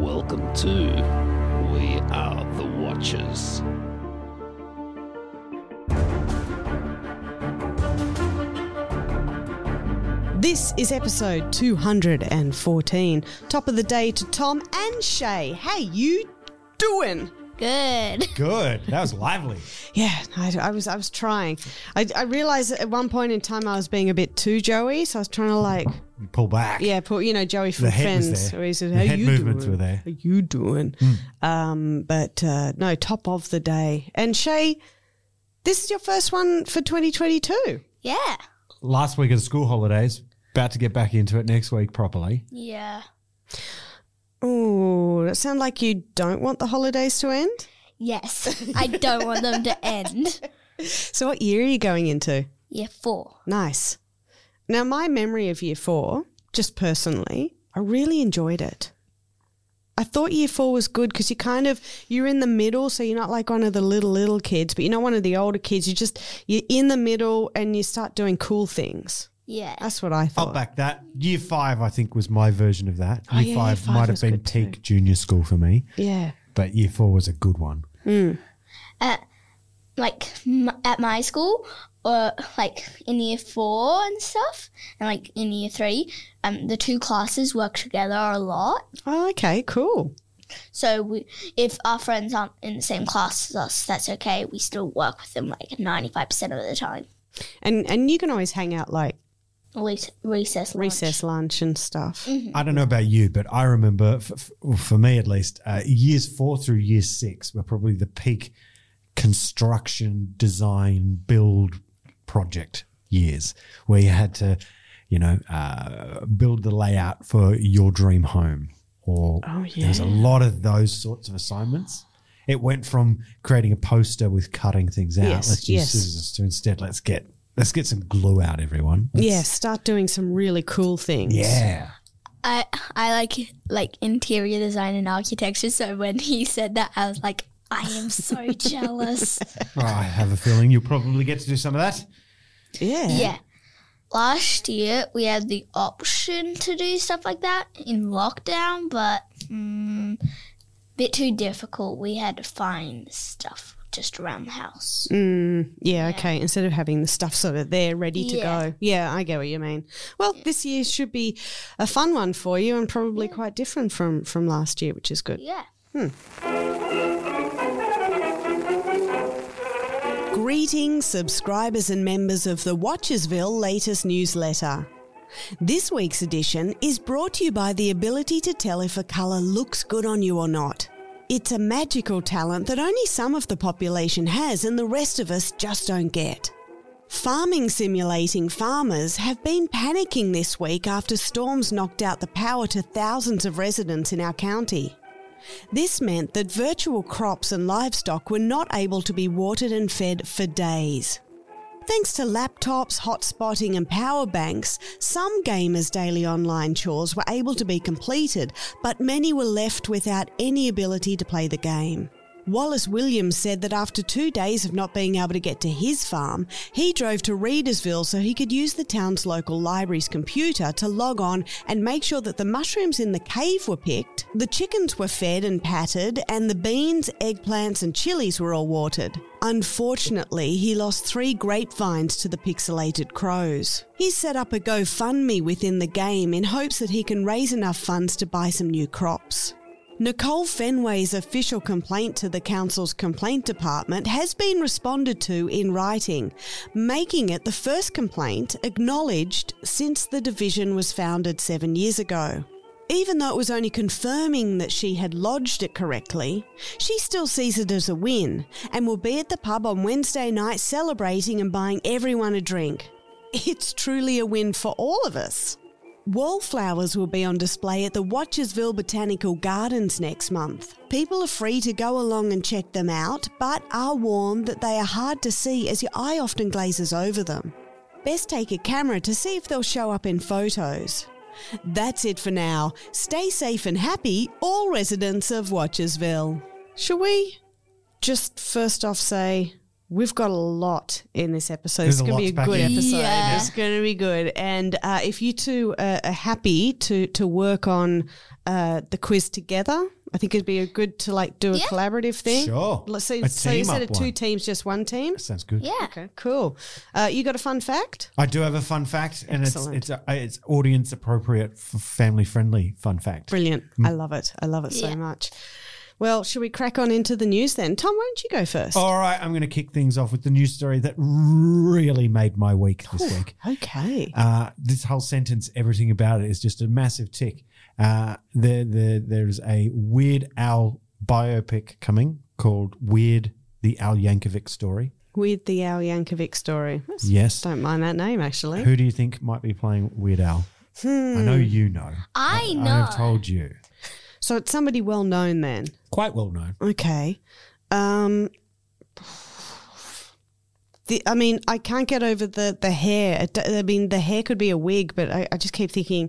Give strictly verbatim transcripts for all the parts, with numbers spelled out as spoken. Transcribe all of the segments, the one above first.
Welcome to We Are the Watchers. This is episode two hundred fourteen. Top of the day to Tom and Shay. How you doing? Good. Good. That was lively. Yeah, I, I was I was trying. I, I realised at one point in time I was being a bit too Joey, so I was trying to like... Pull back. Yeah, pull, you know, Joey from The head was Friends. there. Where he said, The how head you movements doing? were there. How you doing? Mm. Um, but uh, no, top of the day. And Shay, this is your first one for twenty twenty-two. Yeah. Last week of the school holidays. About to get back into it next week properly. Yeah. Oh, that sound like you don't want the holidays to end? Yes. I don't want them to end. So what year are you going into? Year four. Nice. Now, my memory of year four, just personally, I really enjoyed it. I thought year four was good because you kind of, you're in the middle, so you're not like one of the little, little kids, but you're not one of the older kids. You just, you're in the middle and you start doing cool things. Yeah. That's what I thought. I'll back that. Year five, I think, was my version of that. Oh, year, yeah, five year five might was have been good too. peak junior school for me, Yeah. but year four was a good one. Mm. At, like, m- at my school, or like in year four and stuff, and like in year three, um, the two classes work together a lot. Oh, okay, cool. So we, if our friends aren't in the same class as us, that's okay. We still work with them like ninety-five percent of the time. And and you can always hang out like Rec- recess lunch. recess lunch and stuff. Mm-hmm. I don't know about you, but I remember, for, for me at least, uh, years four through year six were probably the peak construction, design, build project years where you had to, you know, uh, build the layout for your dream home. Or Oh, there's a yeah. lot of those sorts of assignments. It went from creating a poster with cutting things out, Yes, let's use yes. scissors, to instead let's get let's get some glue out, everyone. Let's- Yeah, start doing some really cool things. Yeah. I I like like interior design and architecture. So when he said that, I was like, I am so jealous. Oh, I have a feeling you'll probably get to do some of that. Yeah. Yeah. Last year we had the option to do stuff like that in lockdown, but mm, bit too difficult. We had to find stuff just around the house. Mm, yeah, okay. Instead of having the stuff sort of there ready to Yeah. go. Yeah, I get what you mean. Well, this year should be a fun one for you and probably quite different from, from last year, which is good. Yeah. Greetings, subscribers and members of the Watchersville latest newsletter. This week's edition is brought to you by the ability to tell if a colour looks good on you or not. It's a magical talent that only some of the population has and the rest of us just don't get. Farming simulating farmers have been panicking this week after storms knocked out the power to thousands of residents in our county. This meant that virtual crops and livestock were not able to be watered and fed for days. Thanks to laptops, hotspotting and power banks, some gamers' daily online chores were able to be completed, but many were left without any ability to play the game. Wallace Williams said that after two days of not being able to get to his farm, he drove to Readersville so he could use the town's local library's computer to log on and make sure that the mushrooms in the cave were picked, the chickens were fed and patted, and the beans, eggplants and chilies were all watered. Unfortunately, he lost three grapevines to the pixelated crows. He's set up a GoFundMe within the game in hopes that he can raise enough funds to buy some new crops. Nicole Fenway's official complaint to the council's complaint department has been responded to in writing, making it the first complaint acknowledged since the division was founded seven years ago. Even though it was only confirming that she had lodged it correctly, she still sees it as a win and will be at the pub on Wednesday night celebrating and buying everyone a drink. It's truly a win for all of us. Wallflowers will be on display at the Watchersville Botanical Gardens next month. People are free to go along and check them out, but are warned that they are hard to see as your eye often glazes over them. Best take a camera to see if they'll show up in photos. That's it for now. Stay safe and happy, all residents of Watchersville. Shall we just first off say We've got a lot in this episode. There's it's a going to lot be a to pack good in. episode. Yeah. It's going to be good. And uh, if you two uh, are happy to to work on uh, the quiz together, I think it'd be a good to like do a Yeah. collaborative thing. Sure. Let's see. A So you team said up of two one. teams, just one team. That sounds good. Yeah. Okay, cool. Uh, you got a fun fact? I do have a fun fact, and Excellent. it's it's a, it's audience appropriate, family friendly fun fact. Brilliant. I love it. I love it so Yeah. much. Well, should we crack on into the news then? Tom, why don't you go first? All right, I'm going to kick things off with the news story that really made my week this week. Okay. Uh, this whole sentence, everything about it, is just a massive tick. Uh, there, there, there's a Weird Al biopic coming called Weird: The Al Yankovic Story. With the Al Yankovic story. That's- Yes. Don't mind that name, actually. Who do you think might be playing Weird Al? Hmm. I know you know. I know. I have told you. So it's somebody well known then. Quite well known. Okay. Um, the, I mean, I can't get over the, the hair. It, I mean, the hair could be a wig, but I, I just keep thinking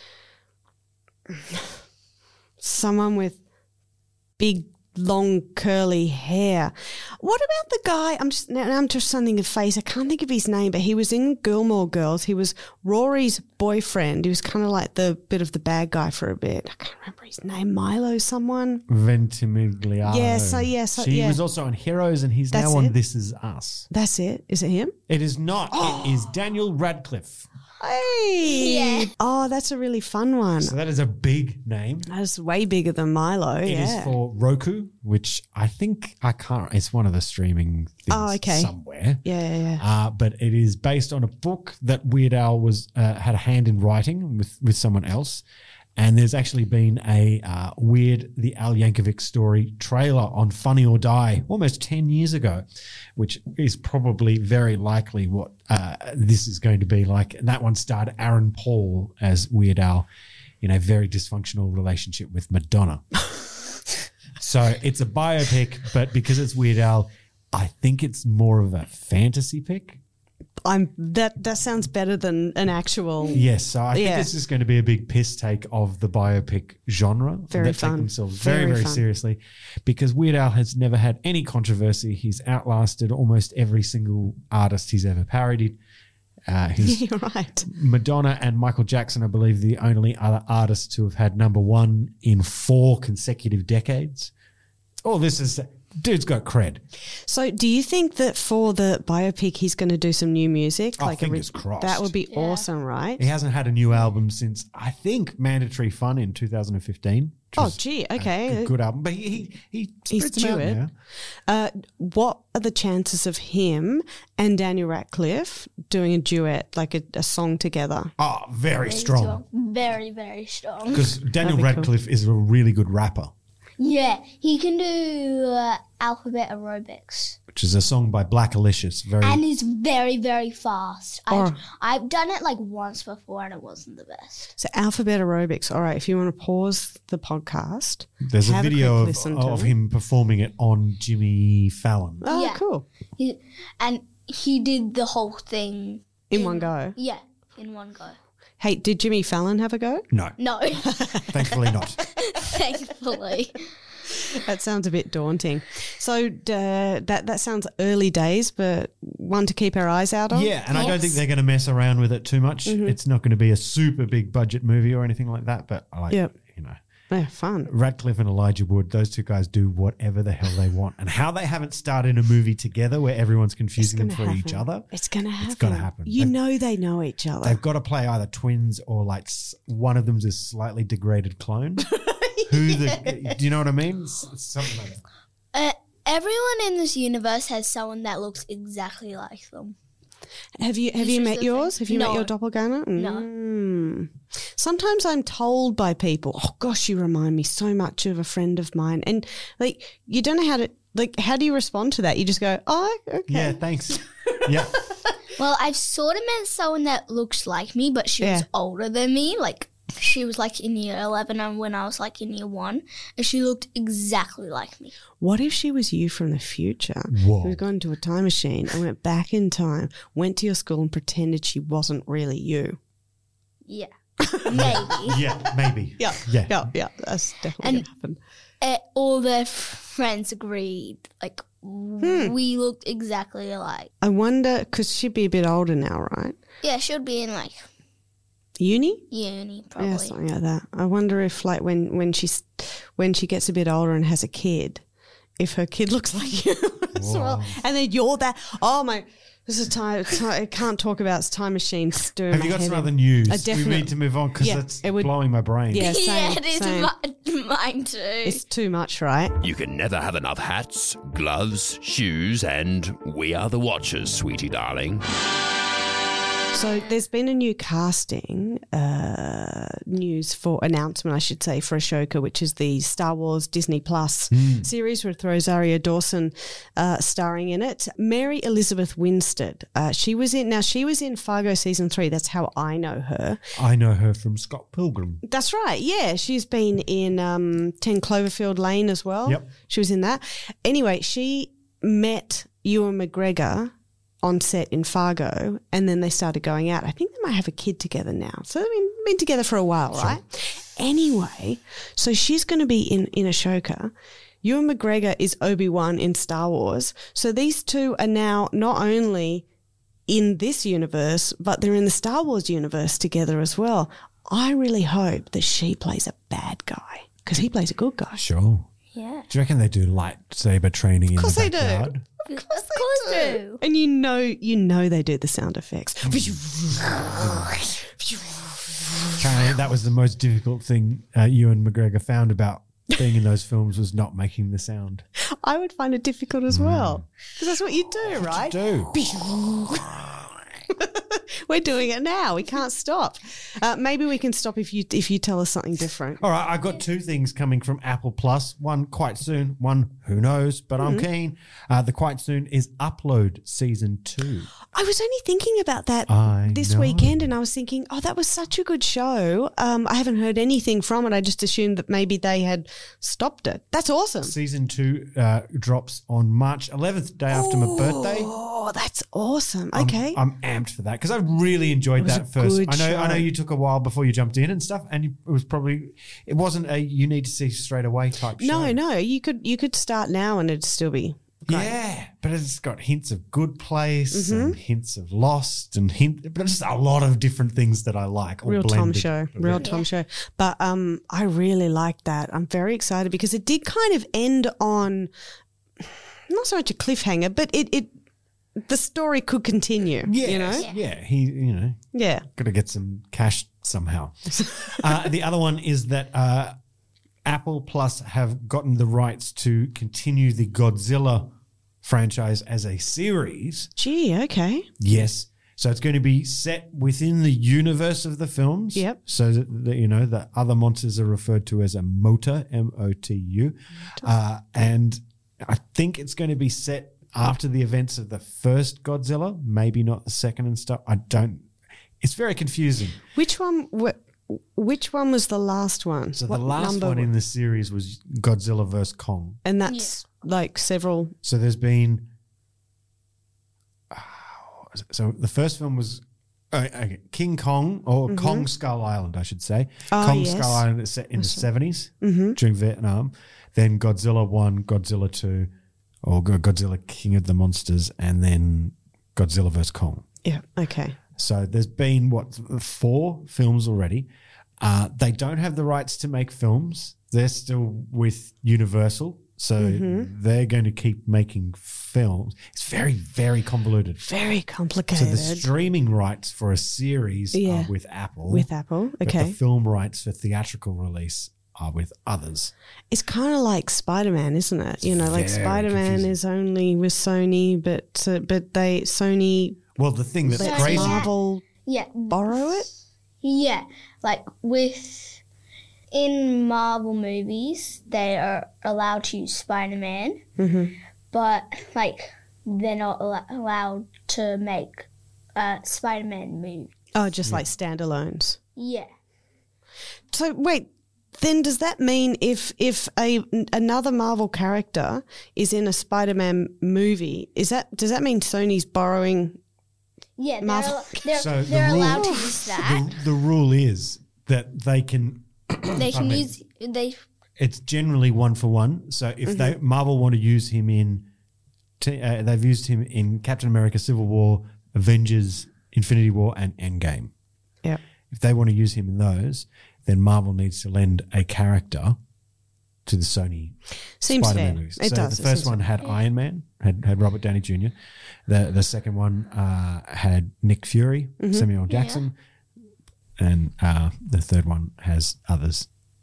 someone with big, long, curly hair. What about the guy? I'm just now I'm just thinking of face. I can't think of his name, but he was in Gilmore Girls. He was Rory's boyfriend. He was kind of like the bit of the bad guy for a bit. I can't remember his name. Milo, someone. Ventimiglia. Yeah, so- yeah, so- She yeah. was also on Heroes, and he's That's now on it? This Is Us. That's it. Is it him? It is not. It is Daniel Radcliffe. Hey. Yeah. Oh, that's a really fun one. So that is a big name. That's way bigger than Milo. It is yeah. for Roku, which I think I can't. It's one of the streaming things Oh, okay. somewhere. yeah, yeah, yeah. Uh, but it is based on a book that Weird Al was uh, had a hand in writing with with someone else. And there's actually been a uh, Weird: The Al Yankovic Story trailer on Funny or Die almost ten years ago, which is probably very likely what uh, this is going to be like. And that one starred Aaron Paul as Weird Al in a very dysfunctional relationship with Madonna. So it's a biopic, but because it's Weird Al, I think it's more of a fantasy pick. I'm that. That sounds better than an actual. Yes, so I Yeah. think this is going to be a big piss take of the biopic genre. Very that fun. take themselves very, Very very, fun. seriously, because Weird Al has never had any controversy. He's outlasted almost every single artist he's ever parodied. Uh, he's You're right. Madonna and Michael Jackson, I believe, the only other artists to have had number one in four consecutive decades. Oh, this is dude's got cred. So, do you think that for the biopic, he's going to do some new music? Oh, a fingers re- crossed. That would be awesome, right? He hasn't had a new album since I think Mandatory Fun in two thousand fifteen. which Oh, was gee, a okay. good, good album, but he he, he He's spreads them out Stewart. now. Uh, what are the chances of him and Daniel Radcliffe doing a duet, like a, a song together? Oh, very Very strong. Very, very strong. Because Daniel That'd be cool. Radcliffe is a really good rapper, Yeah, he can do uh, alphabet aerobics. which is a song by Black Alicious. Very And he's very, very fast. Oh. I've, I've done it like once before and it wasn't the best. So, alphabet aerobics. All right, if you want to pause the podcast, There's a have video quick of, listen to of it. him performing it on Jimmy Fallon. Oh, Yeah. cool. He, and he did the whole thing. In one go. Yeah, in one go. Hey, did Jimmy Fallon have a go? No, No, thankfully not. thankfully. That sounds a bit daunting. So uh, that that sounds early days, but one to keep our eyes out on. Yeah, and I don't Yes. think they're going to mess around with it too much. Mm-hmm. It's not going to be a super big budget movie or anything like that. But I like, Yep. you know, Yeah, fun. Radcliffe and Elijah Wood, those two guys do whatever the hell they want. And how they haven't started a movie together where everyone's confusing them gonna for each happen. other. It's gonna happen. gotta happen. You They've- know they know each other. They've got to play either twins or like s- one of them's a slightly degraded clone. Who the? Do you know what I mean? S- Something like that. Uh, everyone in this universe has someone that looks exactly like them. Have you have It's you just met a yours? thing. Have you met No. your doppelganger? No. Mm. Sometimes I'm told by people, "Oh gosh, you remind me so much of a friend of mine," and like you don't know how to like. How do you respond to that? You just go, "Oh, okay." Yeah, thanks. yeah. Well, I've sort of met someone that looks like me, but she Yeah. was older than me. Like, she was like in year eleven and when I was like in year one, and she looked exactly like me. What if she was you from the future? Whoa. Who had gone into a time machine and went back in time, went to your school and pretended she wasn't really you? Yeah, maybe. Yeah, maybe. Yeah, Yeah. yeah, yeah. That's definitely And- gonna happen. Uh, all their f- friends agreed, like we looked exactly alike. I wonder, because she'd be a bit older now, right? Yeah, she'll be in like Uni? uni probably. Yeah, something like that. I wonder if, like, when when she's when she gets a bit older and has a kid, if her kid looks like you as well, and then you're that. Oh my! This is time. time I can't talk about it's time machines. Doing Have my you got head some in. other news? I We definitely- need to move on because Yeah, that's it would- blowing my brain. Yeah, same, yeah, it is same. mi- mine too. It's too much, right? You can never have enough hats, gloves, shoes, and we are the Watchers, sweetie darling. So there's been a new casting uh, news for announcement, I should say, for Ashoka, which is the Star Wars Disney Plus series with Rosario Dawson uh, starring in it. Mary Elizabeth Winstead. Uh, she was in now. She was in Fargo season three. That's how I know her. I know her from Scott Pilgrim. That's right. Yeah, she's been in um, ten Cloverfield Lane as well. Yep. She was in that. Anyway, she met Ewan McGregor on set in Fargo, and then they started going out. I think they might have a kid together now. So they've been, been together for a while, right? Anyway, so she's going to be in, in Ashoka. Ewan McGregor is Obi-Wan in Star Wars. So these two are now not only in this universe, but they're in the Star Wars universe together as well. I really hope that she plays a bad guy because he plays a good guy. Sure. Yeah. Do you reckon they do lightsaber training in course the they do. backyard? Of course they do. And you know, you know they do the sound effects. Apparently, that was the most difficult thing uh, Ewan McGregor found about being in those films was not making the sound. I would find it difficult as well because that's what you do, right? Do. We're doing it now. We can't stop. Uh, maybe we can stop if you if you tell us something different. All right, I've got two things coming from Apple Plus. One quite soon, one who knows, but I'm keen. Uh, the quite soon is Upload Season two. I was only thinking about that I this know. weekend, and I was thinking, oh, that was such a good show. Um, I haven't heard anything from it. I just assumed that maybe they had stopped it. That's awesome. Season two uh, drops on March eleventh, day after my birthday. Oh, that's awesome. I'm- Okay. I'm, amped for that because I really enjoyed was that a first. good I know, I know show. you took a while before you jumped in and stuff, and you, it was probably it wasn't a you need to see straight away type show. no, no, you could you could start now and it'd still be great. Yeah, but it's got hints of Good Place Mm-hmm. and hints of Lost and hint, but just a lot of different things that I like. all Real Tom blended. show, real Tom show. But um, I really liked that. I'm very excited because it did kind of end on not so much a cliffhanger, but it it the story could continue. Yeah, you know, yeah, he, you know, yeah. got to get some cash somehow. uh, the other one is that uh, Apple Plus have gotten the rights to continue the Godzilla franchise as a series. Gee, okay. Yes. So it's going to be set within the universe of the films. Yep. So that, that you know, the other monsters are referred to as a MOTA, M O T U. Uh, and I think it's going to be set after the events of the first Godzilla, maybe not the second and stuff. I don't, it's very confusing. Which one? Wh- which one was the last one? So What the last number one wa- in the series was Godzilla versus Kong. and that's like several. So there's been, so the first film was uh, okay, King Kong or Kong Skull Island, I should say. Oh, Kong yes. Skull Island is set in the seventies during Vietnam. Then Godzilla one, Godzilla two, or Go- Godzilla King of the Monsters, and then Godzilla versus Kong. Yeah. Okay. So there's been what four films already. Uh, they don't have the rights to make films. They're still with Universal, so they're going to keep making films. It's very, very convoluted. Very So complicated. the streaming rights for a series Yeah. are with Apple. With Apple, but okay. the film rights for theatrical release are with others. It's kind of like Spider-Man, isn't it? You know, like very Spider-Man confusing. is only with Sony, but uh, but they Sony Well, the thing that's lets crazy. Marvel Yeah. borrow it. Yeah. Like with in Marvel movies, they are allowed to use Spider-Man, Mm-hmm. but like they're not al- allowed to make a Spider-Man movie. Oh, just like standalones. Yeah. So wait, then does that mean if if a another Marvel character is in a Spider-Man movie, is that does that mean Sony's borrowing? Yeah, they're, Marvel- al- they're, So the they're rule- allowed to use that. The, the rule is that they can. They can I mean- use they It's generally one for one. So if they Mm-hmm. Marvel want to use him in T- uh, they've used him in Captain America: Civil War, Avengers, Infinity War, and Endgame. Yeah. If they want to use him in those, then Marvel needs to lend a character to the Sony Seems Spider-Man fair. movies. It so does. the It first seems one fair. had Iron Man, had, had Robert Downey Junior The the second one uh, had Nick Fury, Mm-hmm. Samuel Jackson, and uh, the third one has others.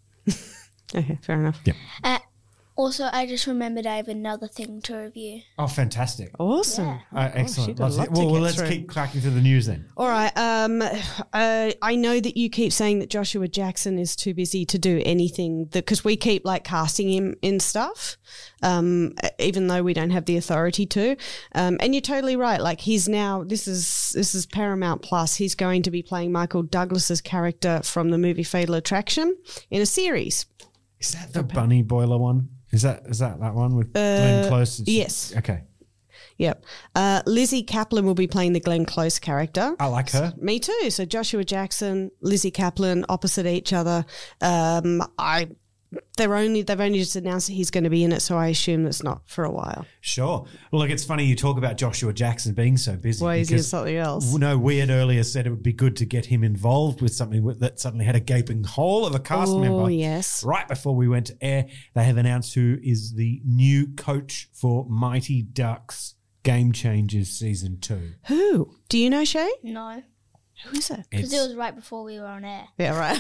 Okay, fair enough. Yep. Uh, also, I just remembered I have another thing to review. Oh, fantastic! Awesome. Yeah. Uh, excellent. you've got a Let's- lot to well, well, get let's through. keep cracking through the news then. All right. Um, uh, I know that you keep saying that Joshua Jackson is too busy to do anything because we keep like casting him in stuff, um, even though we don't have the authority to. Um, and you're totally right. Like he's now this is this is Paramount Plus. He's going to be playing Michael Douglas's character from the movie Fatal Attraction in a series. Is that the bunny boiler one? Is that is that that one with Glenn Close? and she- yes. Okay. Yep. Uh, Lizzie Kaplan will be playing the Glenn Close character. I like her. Me too. So Joshua Jackson, Lizzie Kaplan, opposite each other. Um, I they're only they've only just announced that he's going to be in it, so I assume that's not for a while. Sure. Well, look, it's funny you talk about Joshua Jackson being so busy. Why is he in because- something else? No, we had earlier said it would be good to get him involved with something with- that suddenly had a gaping hole of a cast Oh, member. yes. Right before we went to air, they have announced who is the new coach for Mighty Ducks Game Changers Season two. Who? Do you know, Shay? No, Who is it? because It's, it was right before we were on air. Yeah, right.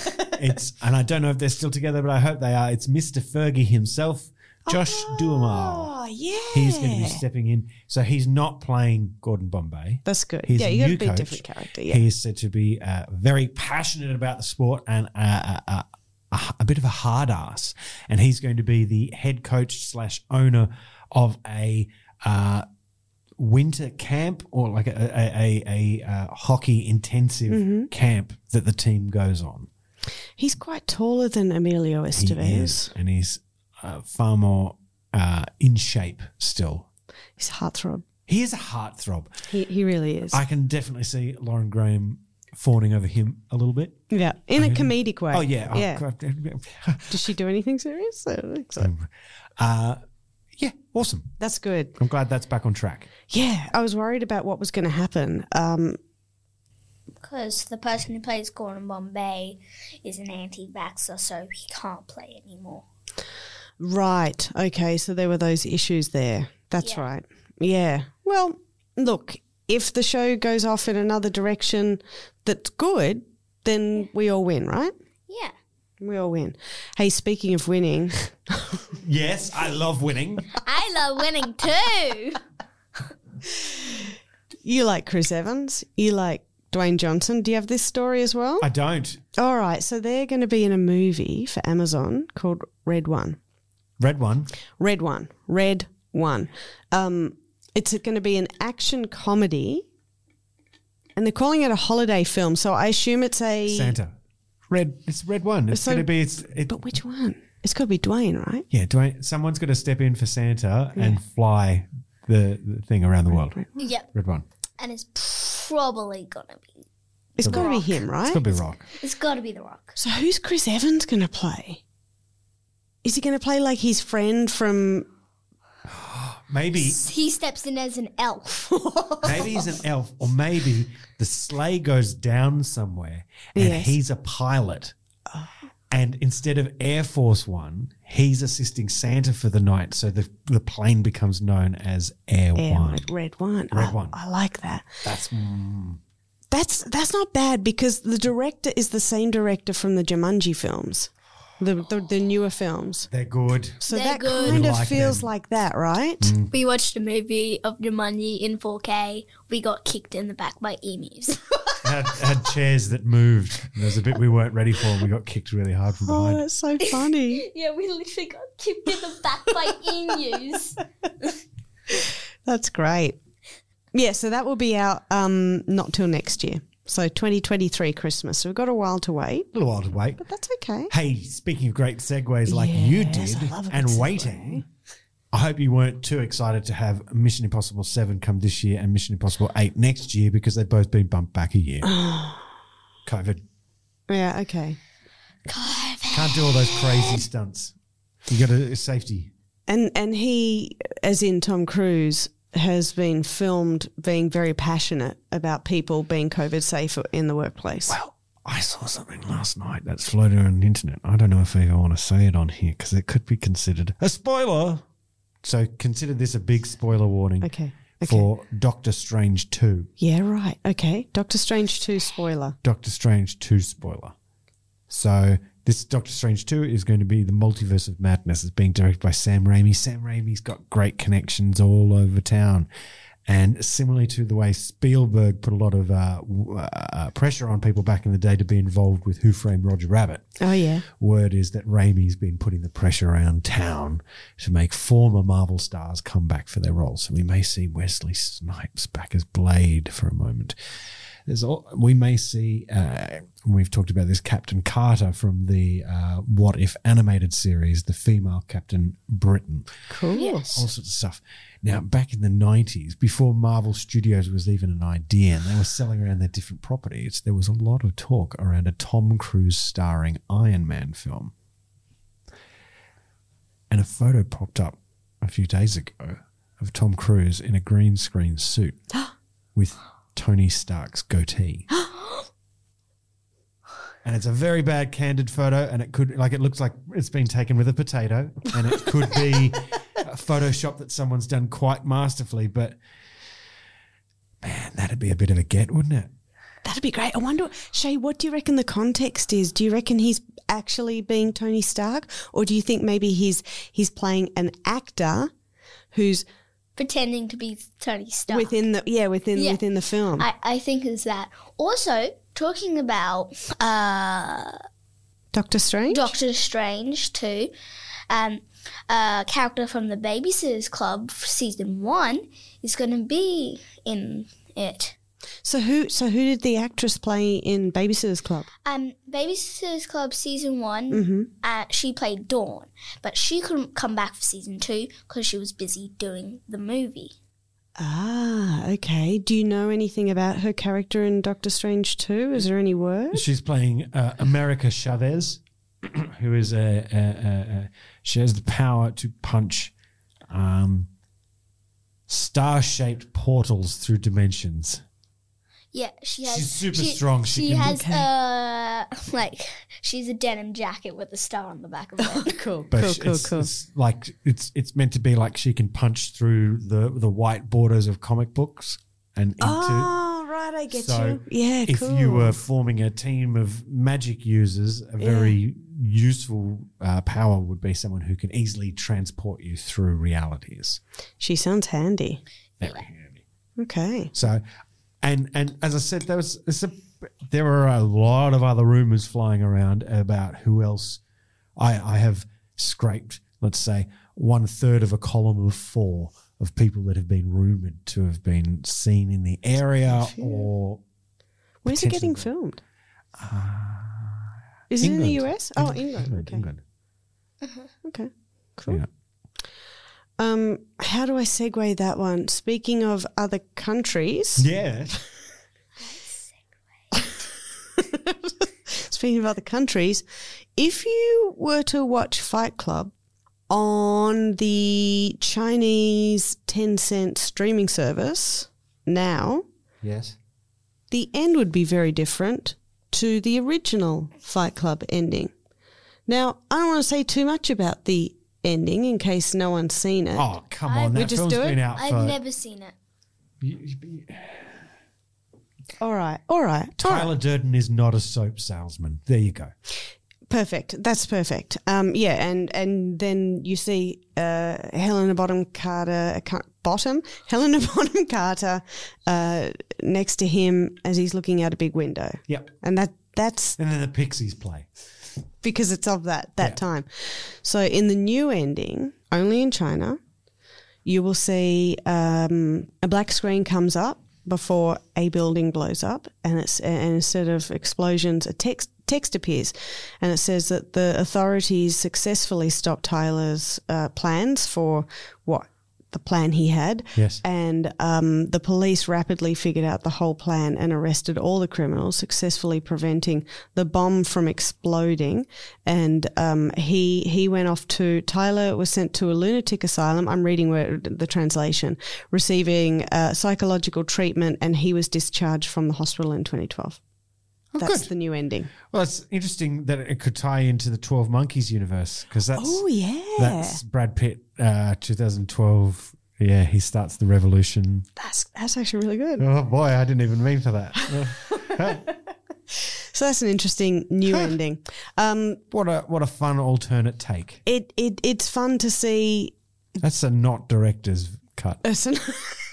it's, and I don't know if they're still together, but I hope they are. It's Mister Fergie himself, Josh Duhamel. Oh, yeah. He's going to be stepping in. So he's not playing Gordon Bombay. That's good. He's yeah, a you got new to be coach. a different character. Yeah. He is said to be uh, very passionate about the sport and uh, uh, uh, a bit of a hard ass. And he's going to be the head coach slash owner of a uh, winter camp or like a, a, a, a uh, hockey intensive Mm-hmm. camp that the team goes on. He's quite taller than Emilio He Estevez. is, and he's uh, far more uh, in shape still. He's a heartthrob. He is a heartthrob. He, he really is. I can definitely see Lauren Graham fawning over him a little bit. yeah, in a comedic way. Oh, yeah. Oh, yeah. God. Does she do anything serious? I don't think so. Uh, yeah, awesome. That's good. I'm glad that's back on track. Yeah, I was worried about what was going to happen. Um, Because the person who plays Gordon Bombay is an anti-vaxxer, so he can't play anymore. right. Okay. So there were those issues there. That's Yeah. right. Yeah. Well, look, if the show goes off in another direction that's good, then we all win, right? Yeah. We all win. Hey, speaking of winning, Yes, I love winning. I love winning too. you like Chris Evans, you like Dwayne Johnson. Do you have this story as well? I don't. All right. So they're going to be in a movie for Amazon called Red One. Red one. Red One. Red One. Um, it's going to be an action comedy, and they're calling it a holiday film. So I assume it's a Santa. Red. It's red one. It's So- going to be. It's. It, But which one? It's got to be Dwayne, right? yeah, Dwayne. Someone's got to step in for Santa and fly the, the thing around the world. Yep. Red one. And it's probably gonna be. It's got to be Rock. him, right? It's got to be Rock. It's got to be The Rock. So who's Chris Evans going to play? Is he going to play like his friend from? Maybe. He steps in as an elf. Maybe he's an elf, or maybe the sleigh goes down somewhere and Yes. he's a pilot. And instead of Air Force One, he's assisting Santa for the night, so the the plane becomes known as Air Yeah, One. Red, Red One. Red I, One. I like that. That's mm, That's that's not bad because the director is the same director from the Jumanji films, the the, the newer films. they're good. So They're that good. kind We of like feels them. like that, right? We watched a movie of Jumanji in four K. We got kicked in the back by emus. had, had chairs that moved. There was a bit we weren't ready for, and we got kicked really hard from Oh, behind. that's so funny. Yeah, we literally got kicked in the back by emus. That's great. Yeah, so that will be out um, not till next year. So twenty twenty-three Christmas. So we've got a while to wait, A little while to wait. but that's okay. Hey, speaking of great segues like you Yes, did I love a and good segue. waiting, I hope you weren't too excited to have Mission Impossible seven come this year and Mission Impossible eight next year because they've both been bumped back a year. COVID. Yeah, okay. Can't do all those crazy stunts. You got a safety. And and he, as in Tom Cruise, has been filmed being very passionate about people being COVID safe in the workplace. Well, I saw something last night that's floated on the internet. I don't know if I even want to say it on here because it could be considered a spoiler. So consider this a big spoiler warning. Okay. Okay. For Doctor Strange two. Yeah, right. Okay. Doctor Strange two spoiler. Doctor Strange two spoiler. So this Doctor Strange two is going to be the Multiverse of Madness. It's being directed by Sam Raimi. Sam Raimi's got great connections all over town. And similarly to the way Spielberg put a lot of uh, uh, pressure on people back in the day to be involved with Who Framed Roger Rabbit. Oh, yeah. Word is that Raimi's been putting the pressure around town to make former Marvel stars come back for their roles. So we may see Wesley Snipes back as Blade for a moment. There's all, we may see, uh, we've talked about this, Captain Carter from the uh, What If animated series, the female Captain Britain. Cool. Yes. All sorts of stuff. Now, back in the nineties, before Marvel Studios was even an idea and they were selling around their different properties, there was a lot of talk around a Tom Cruise starring Iron Man film. And a photo popped up a few days ago of Tom Cruise in a green screen suit with Tony Stark's goatee. And it's a very bad candid photo, and it could, like, it looks like it's been taken with a potato, and it could be a Photoshop that someone's done quite masterfully, but man, that'd be a bit of a get, wouldn't it? That'd be great. I wonder, Shay, what do you reckon the context is? Do you reckon he's actually being Tony Stark, or do you think maybe he's he's playing an actor who's Pretending to be Tony Stark. within the yeah within Yeah. within the film? I, I think is that. Also, talking about uh, Doctor Strange. Doctor Strange too, um, a character from the Babysitters Club season one is going to be in it. so who so who did the actress play in Babysitters Club? Um, Babysitters Club season one, Mm-hmm. uh, she played Dawn, but she couldn't come back for season two because she was busy doing the movie. Ah, okay. Do you know anything about her character in Doctor Strange two? Is there any word? She's playing uh, America Chavez, who is a, a, a, a she has the power to punch um, star-shaped portals through dimensions. Yeah, she has. She's super she, strong. She She, can- has Okay. uh like she's a denim jacket with a star on the back of it. Cool, But cool, it's, cool, cool. it's like it's it's meant to be like she can punch through the the white borders of comic books and into. Oh, right, I get So you. Yeah, if cool. you were forming a team of magic users, a very useful uh, power would be someone who can easily transport you through realities. She sounds handy. Very handy. Okay. So, and and as I said, there was there's a, there are a lot of other rumors flying around about who else. I I have scraped, let's say, one third of a column of four of people that have been rumored to have been seen in the area or. Where's it getting potentially- filmed? Is it in England. the U S? Oh, England. Okay. England. Okay. Cool. Yeah. Um, how do I segue that one? Speaking of other countries, Yeah. speaking of other countries, if you were to watch Fight Club on the Chinese Tencent streaming service now, Yes. the end would be very different to the original Fight Club ending. Now, I don't want to say too much about the ending in case no one's seen it. Oh, come I- on. We That just film's do it? been out for... I've never seen it. You- you- All right, all right. all right. Tyler Durden is not a soap salesman. There you go. Perfect. That's perfect. Um, yeah, and and then you see uh, Helena Bottom Carter, uh, Car- Bottom Helena Bottom Carter uh, next to him as he's looking out a big window, Yep. and that that's And then the Pixies play. because it's of that that Yeah. time. So in the new ending, only in China, you will see um, a black screen comes up before a building blows up, and it's and instead of explosions, a text text appears, and it says that the authorities successfully stopped Tyler's uh, plans for what the plan he had. Yes. And um, the police rapidly figured out the whole plan and arrested all the criminals, successfully preventing the bomb from exploding. And um, he he went off to, Tyler was sent to a lunatic asylum. I'm reading where, the translation, receiving uh, psychological treatment, and he was discharged from the hospital in twenty twelve. Oh, That's good. the new ending. Well, it's interesting that it could tie into the twelve Monkeys universe because that's Oh, yeah. that's Brad Pitt, uh, twenty twelve. Yeah, he starts the revolution. That's, that's actually really good. Oh boy, I didn't even mean for that. So that's an interesting new ending. Um, What a what a fun alternate take. it, it It's fun to see. That's a not director's cut. That's, an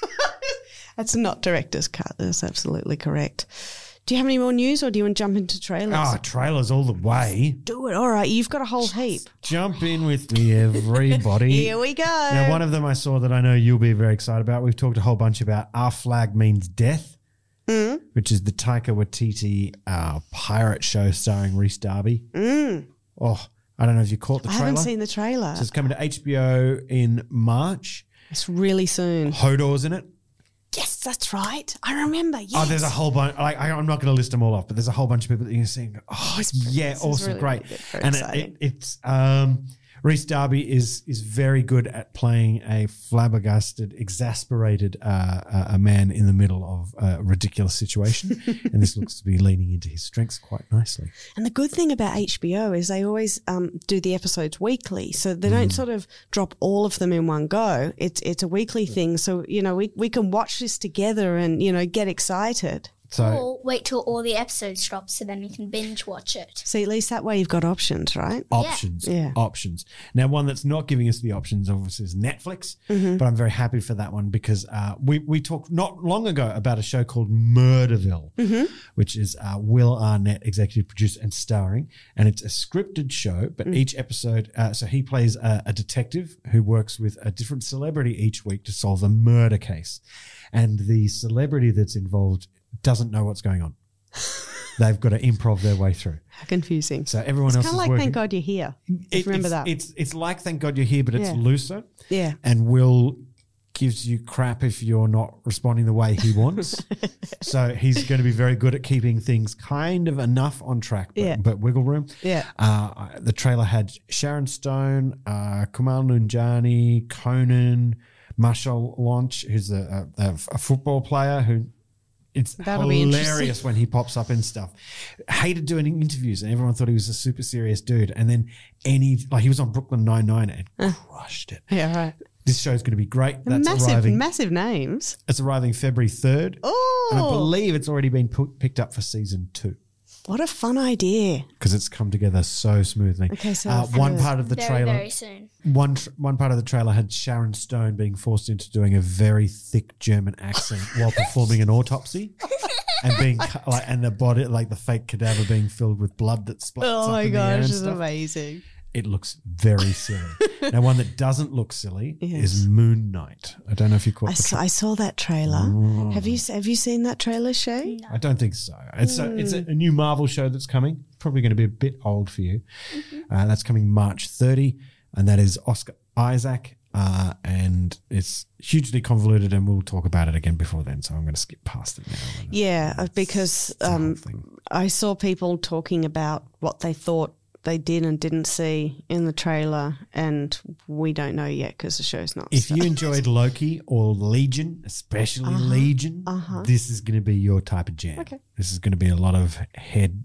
that's not director's cut. That's absolutely correct. Do you have any more news, or do you want to jump into trailers? Oh, trailers all the way. Do it. All right. You've got a whole heap. Jump in with me, everybody. Here we go. Now, one of them I saw that I know you'll be very excited about. We've talked a whole bunch about Our Flag Means Death, Mm. which is the Taika Waititi uh, pirate show starring Rhys Darby. Mm. Oh, I don't know if you caught the I trailer. haven't seen the trailer. So it's coming to H B O in March. It's really soon. Hodor's in it. Yes, that's right. I remember. Yes. Oh, there's a whole bunch. Like, I, I'm not going to list them all off, but there's a whole bunch of people that you're seeing. Oh, it's yeah, this is awesome, really, great. really good. Very and it, exciting. it, it's um, Rhys Darby is is very good at playing a flabbergasted, exasperated uh, uh, a man in the middle of a ridiculous situation, and this looks to be leaning into his strengths quite nicely. And the good thing about H B O is they always um, do the episodes weekly, so they Mm. don't sort of drop all of them in one go. It's it's a weekly thing, so you know we we can watch this together and you know get excited. So Or wait till all the episodes drop so then we can binge watch it. See, at least that way you've got options, right? options, Yeah. options. Now, one that's not giving us the options, obviously, is Netflix. Mm-hmm. But I'm very happy for that one because uh, we we talked not long ago about a show called Murderville, Mm-hmm. which is uh, Will Arnett, executive producer and starring, and it's a scripted show. But Mm. each episode, uh, so he plays a, a detective who works with a different celebrity each week to solve a murder case, and the celebrity that's involved doesn't know what's going on. They've got to improv their way through. How confusing. So everyone It's else kind is of like working. Thank God You're Here. It- remember it's, that? It's it's like Thank God You're Here, but it's Yeah. looser. Yeah. And Will gives you crap if you're not responding the way he wants. So he's going to be very good at keeping things kind of enough on track, but, Yeah. but wiggle room. Yeah. Uh, the trailer had Sharon Stone, uh, Kumail Nanjiani, Conan, Marshall Lynch, who's a, a, a football player who. It's That'll be hilarious when he pops up and stuff. Hated doing interviews, and everyone thought he was a super serious dude. And then any like he was on Brooklyn Nine-Nine and crushed it. Yeah, right. This show's going to be great. That's massive, arriving. massive names. It's arriving February third. Oh, And I believe it's already been pu- picked up for season two what a fun idea. because it's come together so smoothly. Okay, so uh, one for- part of the very, trailer, very soon. one tr- one part of the trailer had Sharon Stone being forced into doing a very thick German accent while performing an autopsy. And being cu- like, and the body, like the fake cadaver, being filled with blood that splats Oh up my in the air and gosh, it's stuff. amazing. It looks very silly. Now, one that doesn't look silly Yes. is Moon Knight. I don't know if you caught I the. saw, Tra- I saw that trailer. Have you have you seen that trailer, Shay? I don't think so. It's a, it's a, a new Marvel show that's coming. Probably going to be a bit old for you. Uh, that's coming March thirtieth, and that is Oscar Isaac. Uh, and it's hugely convoluted, and we'll talk about it again before then. So I'm going to skip past it now. And Yeah, uh, because the whole um, thing. I saw people talking about what they thought they did and didn't see in the trailer, and we don't know yet because the show's not. If started. you enjoyed Loki or Legion, especially Uh-huh, Legion, uh-huh. this is going to be your type of jam. Okay. This is going to be a lot of head.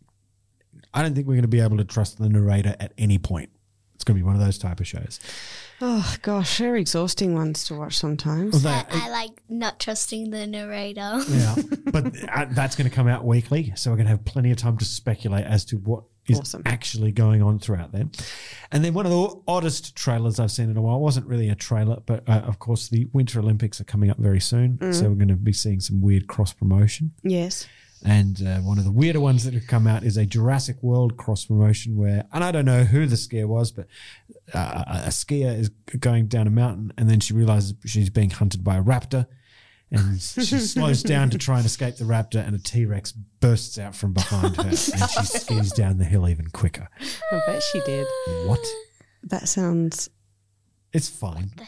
I don't think we're going to be able to trust the narrator at any point. It's going to be one of those type of shows. Oh gosh, they're exhausting ones to watch sometimes. Although- I, I like not trusting the narrator. yeah, but uh, that's going to come out weekly, so we're going to have plenty of time to speculate as to what is Awesome. actually going on throughout there. And then one of the oddest trailers I've seen in a while wasn't really a trailer, but uh, of course the Winter Olympics are coming up very soon, so we're going to be seeing some weird cross promotion. Yes. And uh, one of the weirder ones that have come out is a Jurassic World cross promotion where, and I don't know who the skier was, but uh, a skier is going down a mountain and then she realizes she's being hunted by a raptor. And she slows down to try and escape the raptor, and a T-Rex bursts out from behind her, and she skis down the hill even quicker. I bet she did. What? That sounds. It's fine. The hell?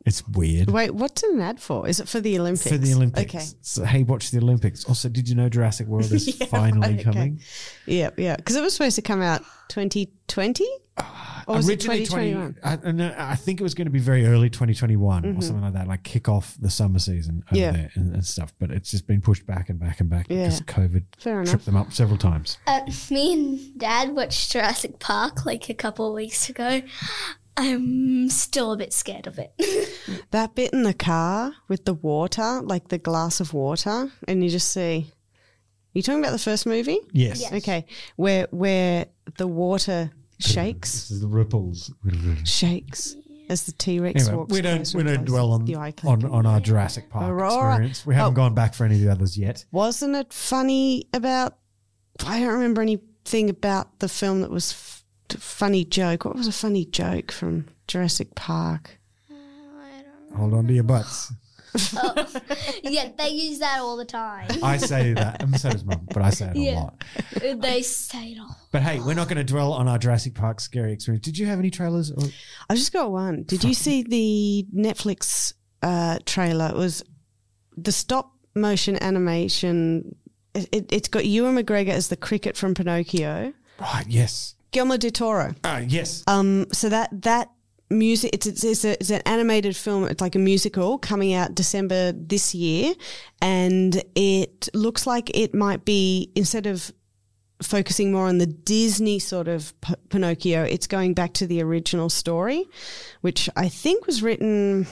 It's weird. Wait, what's an ad for? Is it for the Olympics? For the Olympics. Okay. So, hey, watch the Olympics. Also, did you know Jurassic World is Yeah, finally right, coming? Okay. Yeah, yeah. Because it was supposed to come out twenty twenty? Or was it Originally twenty twenty. twenty-one? I, no, I think it was going to be very early twenty twenty-one Mm-hmm. or something like that, like kick off the summer season over Yeah. there and, and stuff. But it's just been pushed back and back and back Yeah. because COVID Fair enough. tripped them up several times. Uh, me and Dad watched Jurassic Park like a couple of weeks ago. I'm still a bit scared of it. That bit in the car with the water, like the glass of water, and you just see. You talking about the first movie? Yes. Yeah. Okay, where where the water shakes, This is the ripples. shakes as the T Rex Anyway, walks. we don't closer we and don't closer. dwell on, The eye on clicking. on our Jurassic Park Aurora. experience. We haven't Oh. gone back for any of the others yet. Wasn't it funny about? I don't remember anything about the film that was f- funny joke. What was a funny joke from Jurassic Park? Hold on to your butts. Yeah, they use that all the time. I say that, and so does Mum, but I say it a Yeah. lot. They say it all. But hey, we're not going to dwell on our Jurassic Park scary experience. Did you have any trailers? Or- I just got one. Did you see the Netflix uh, trailer? It was the stop motion animation. It, it, it's got Ewan McGregor as the cricket from Pinocchio. Right, yes. Guillermo del Toro. Uh, yes. Um, so that that music, it's it's, it's, a, it's an animated film. It's like a musical coming out December this year, and it looks like it might be, instead of focusing more on the Disney sort of P- Pinocchio, it's going back to the original story, which I think was written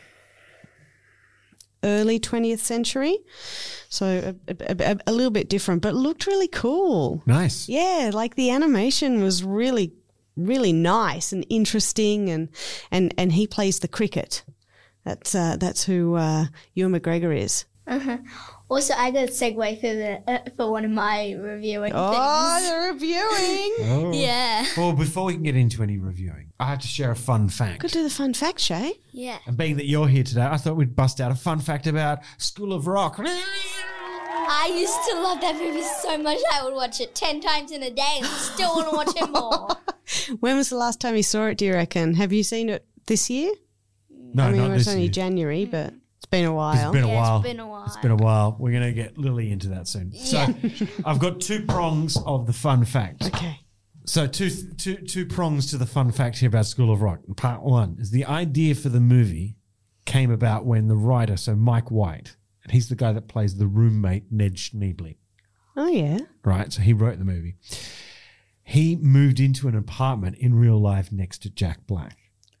early twentieth century. So a, a, a, a little bit different, but looked really cool. Nice. Yeah, like the animation was really, really nice and interesting, and and, and he plays the cricket. That's uh, that's who uh, Ewan McGregor is. Uh-huh. Also, I got a segue for the uh, for one of my reviewing Oh, the reviewing! Oh. things. Yeah, Well, before we can get into any reviewing, I have to share a fun fact. Could do the fun fact, Shay. yeah. And being that you're here today, I thought we'd bust out a fun fact about School of Rock. I used to love that movie so much. I would watch it ten times in a day and still want to watch it more. When was the last time you saw it? Do you reckon? Have you seen it this year? No, I mean, not it was this only year. January, but it's been a while. It's been a Yeah, it's while. been a while. It's been a while. We're going to get Lily into that soon. So I've got two prongs of the fun fact. Okay. So two, two, two prongs to the fun fact here about School of Rock. Part one is the idea for the movie came about when the writer, so Mike White, and he's the guy that plays the roommate Ned Schneebly, Oh yeah. right? So he wrote the movie. He moved into an apartment in real life next to Jack Black.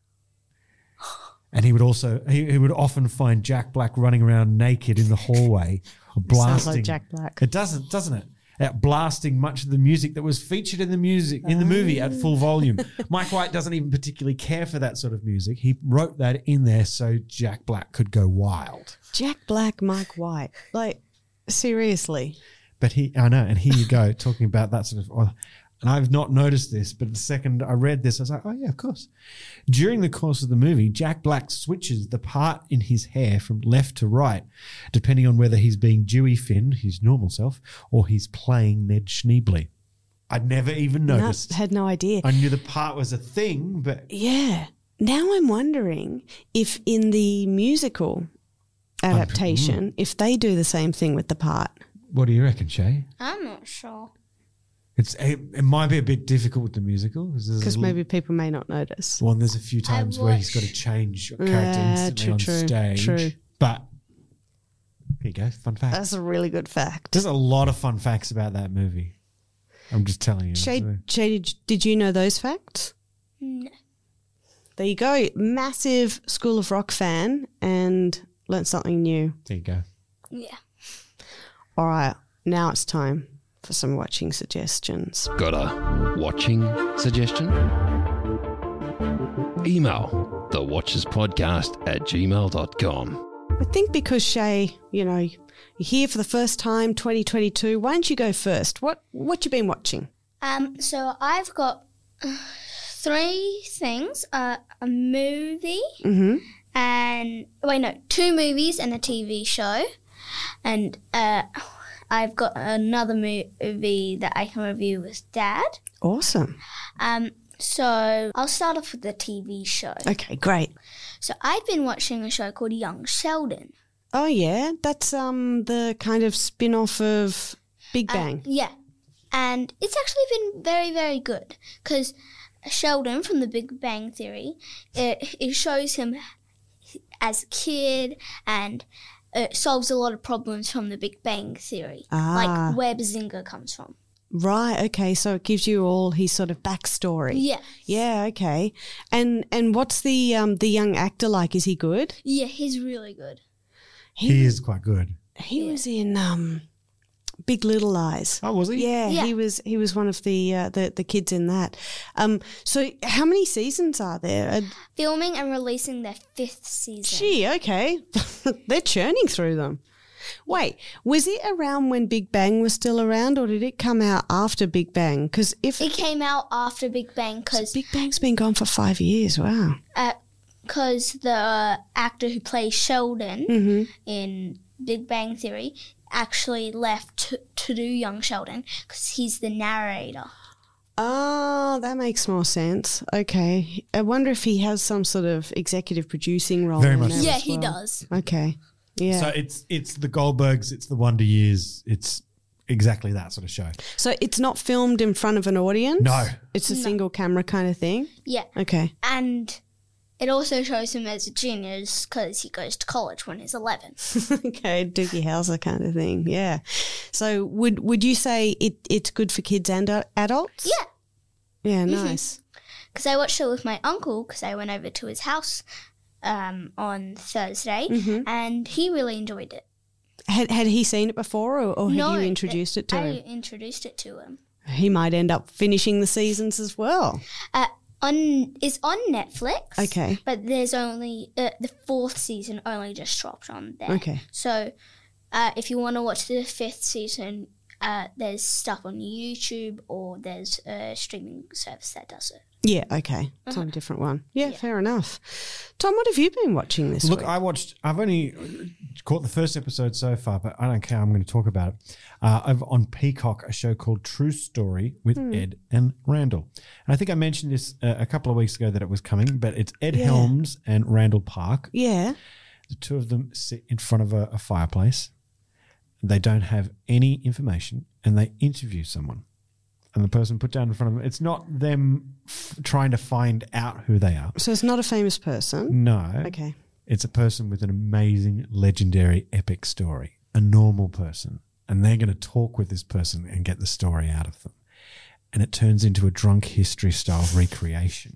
And he would also, he, he would often find Jack Black running around naked in the hallway, blasting. Sounds like Jack Black. It doesn't, doesn't it? Uh, blasting much of the music that was featured in the music in the movie at full volume. Mike White doesn't even particularly care for that sort of music. He wrote that in there so Jack Black could go wild. Jack Black, Mike White. Like, seriously. But he, I know, and here you go talking about that sort of. Oh, and I've not noticed this, but the second I read this, I was like, oh yeah, of course. During the course of the movie, Jack Black switches the part in his hair from left to right, depending on whether he's being Dewey Finn, his normal self, or he's playing Ned Schneebly. I'd never even No, noticed. had no idea. I knew the part was a thing, but Yeah. Now I'm wondering if in the musical adaptation, if they do the same thing with the part. what do you reckon, Shay? I'm not sure. It's it, it might be a bit difficult with the musical Because maybe people may not notice. Well, there's a few times where he's got to watched- change a character Yeah, instantly true, on true, stage. true. But here you go, fun fact. That's a really good fact. There's a lot of fun facts about that movie. I'm just telling you. Shay, Shay, did, did you know those facts? No. There you go. Massive School of Rock fan and learnt something new. There you go. Yeah. All right. Now it's time for some watching suggestions. Got a watching suggestion? Email the watchers podcast at gmail dot com. I think because Shay, you know, you're here for the first time, twenty twenty-two. Why don't you go first? What what you been watching? Um. So I've got uh, three things: uh, a movie, Mm-hmm. and wait, no, two movies and a T V show, and uh, I've got another movie that I can review with Dad. Awesome. Um. So I'll start off with the T V show. Okay, great. So I've been watching a show called Young Sheldon. Oh, yeah. That's um the kind of spin-off of Big Bang. Uh, yeah. And it's actually been very, very good because Sheldon from the Big Bang Theory, it, it shows him as a kid and it solves a lot of problems from the Big Bang Theory, Ah. like where Bazinga comes from. Right, okay. So it gives you all his sort of backstory. Yeah. Yeah, okay. And and what's the um the young actor like? Is he good? Yeah, he's really good. He is quite good. He was in um Big Little Lies. Oh, was he? Yeah, Yeah. he was he was one of the uh, the the kids in that. Um, so how many seasons are there? Uh, Filming and releasing their fifth season. gee, okay, they're churning through them. Wait, was it around when Big Bang was still around, or did it come out after Big Bang? Because if It came out after Big Bang because Big Bang's been gone for five years, wow. because the actor who plays Sheldon Mm-hmm. in Big Bang Theory actually left to, to do Young Sheldon because he's the narrator. Oh, that makes more sense. Okay, I wonder if he has some sort of executive producing role. Very in much that so. Yeah, as he well. does. Okay, yeah. So it's it's the Goldbergs, it's the Wonder Years, it's exactly that sort of show. So it's not filmed in front of an audience? No. It's a single camera kind of thing? Yeah. Okay. And it also shows him as a genius because he goes to college when he's eleven. Okay, Doogie Howser kind of thing. Yeah. So would would you say it, it's good for kids and uh, adults? Yeah. Yeah, nice. Because I watched it with my uncle because I went over to his house um, on Thursday Mm-hmm. and he really enjoyed it. Had had he seen it before, or, or had No, you introduced it to I him? introduced it to him. He might end up finishing the seasons as well. Uh, on It's on Netflix. Okay. But there's only, uh, the fourth season only just dropped on there. Okay. So uh, if you want to watch the fifth season, uh, there's stuff on YouTube or there's a streaming service that does it. Yeah, okay. It's on a different one. Yeah, fair enough. Tom, what have you been watching this Look, week? I watched, I've only caught the first episode so far, but I don't care. I'm going to talk about it. Uh, I've on Peacock, a show called True Story with Ed and Randall. And I think I mentioned this uh, a couple of weeks ago that it was coming, but it's Ed Yeah. Helms and Randall Park. yeah. The two of them sit in front of a, a fireplace. They don't have any information and they interview someone. And the person put down in front of them, it's not them f- trying to find out who they are. So it's not a famous person. No. Okay. It's a person with an amazing, legendary, epic story, a normal person. And they're going to talk with this person and get the story out of them. And it turns into a drunk history style recreation.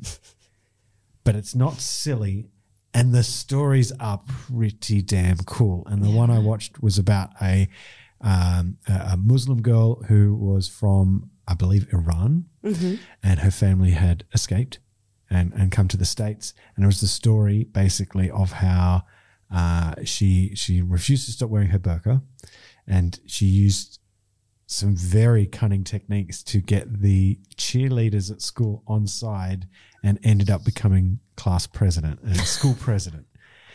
But it's not silly. And the stories are pretty damn cool. And the one I watched was about a, um, a a Muslim girl who was from, I believe, Iran. Mm-hmm. And her family had escaped and, and come to the States. And it was the story basically of how uh, she she refused to stop wearing her burqa, and she used some very cunning techniques to get the cheerleaders at school on side and ended up becoming class president and school president.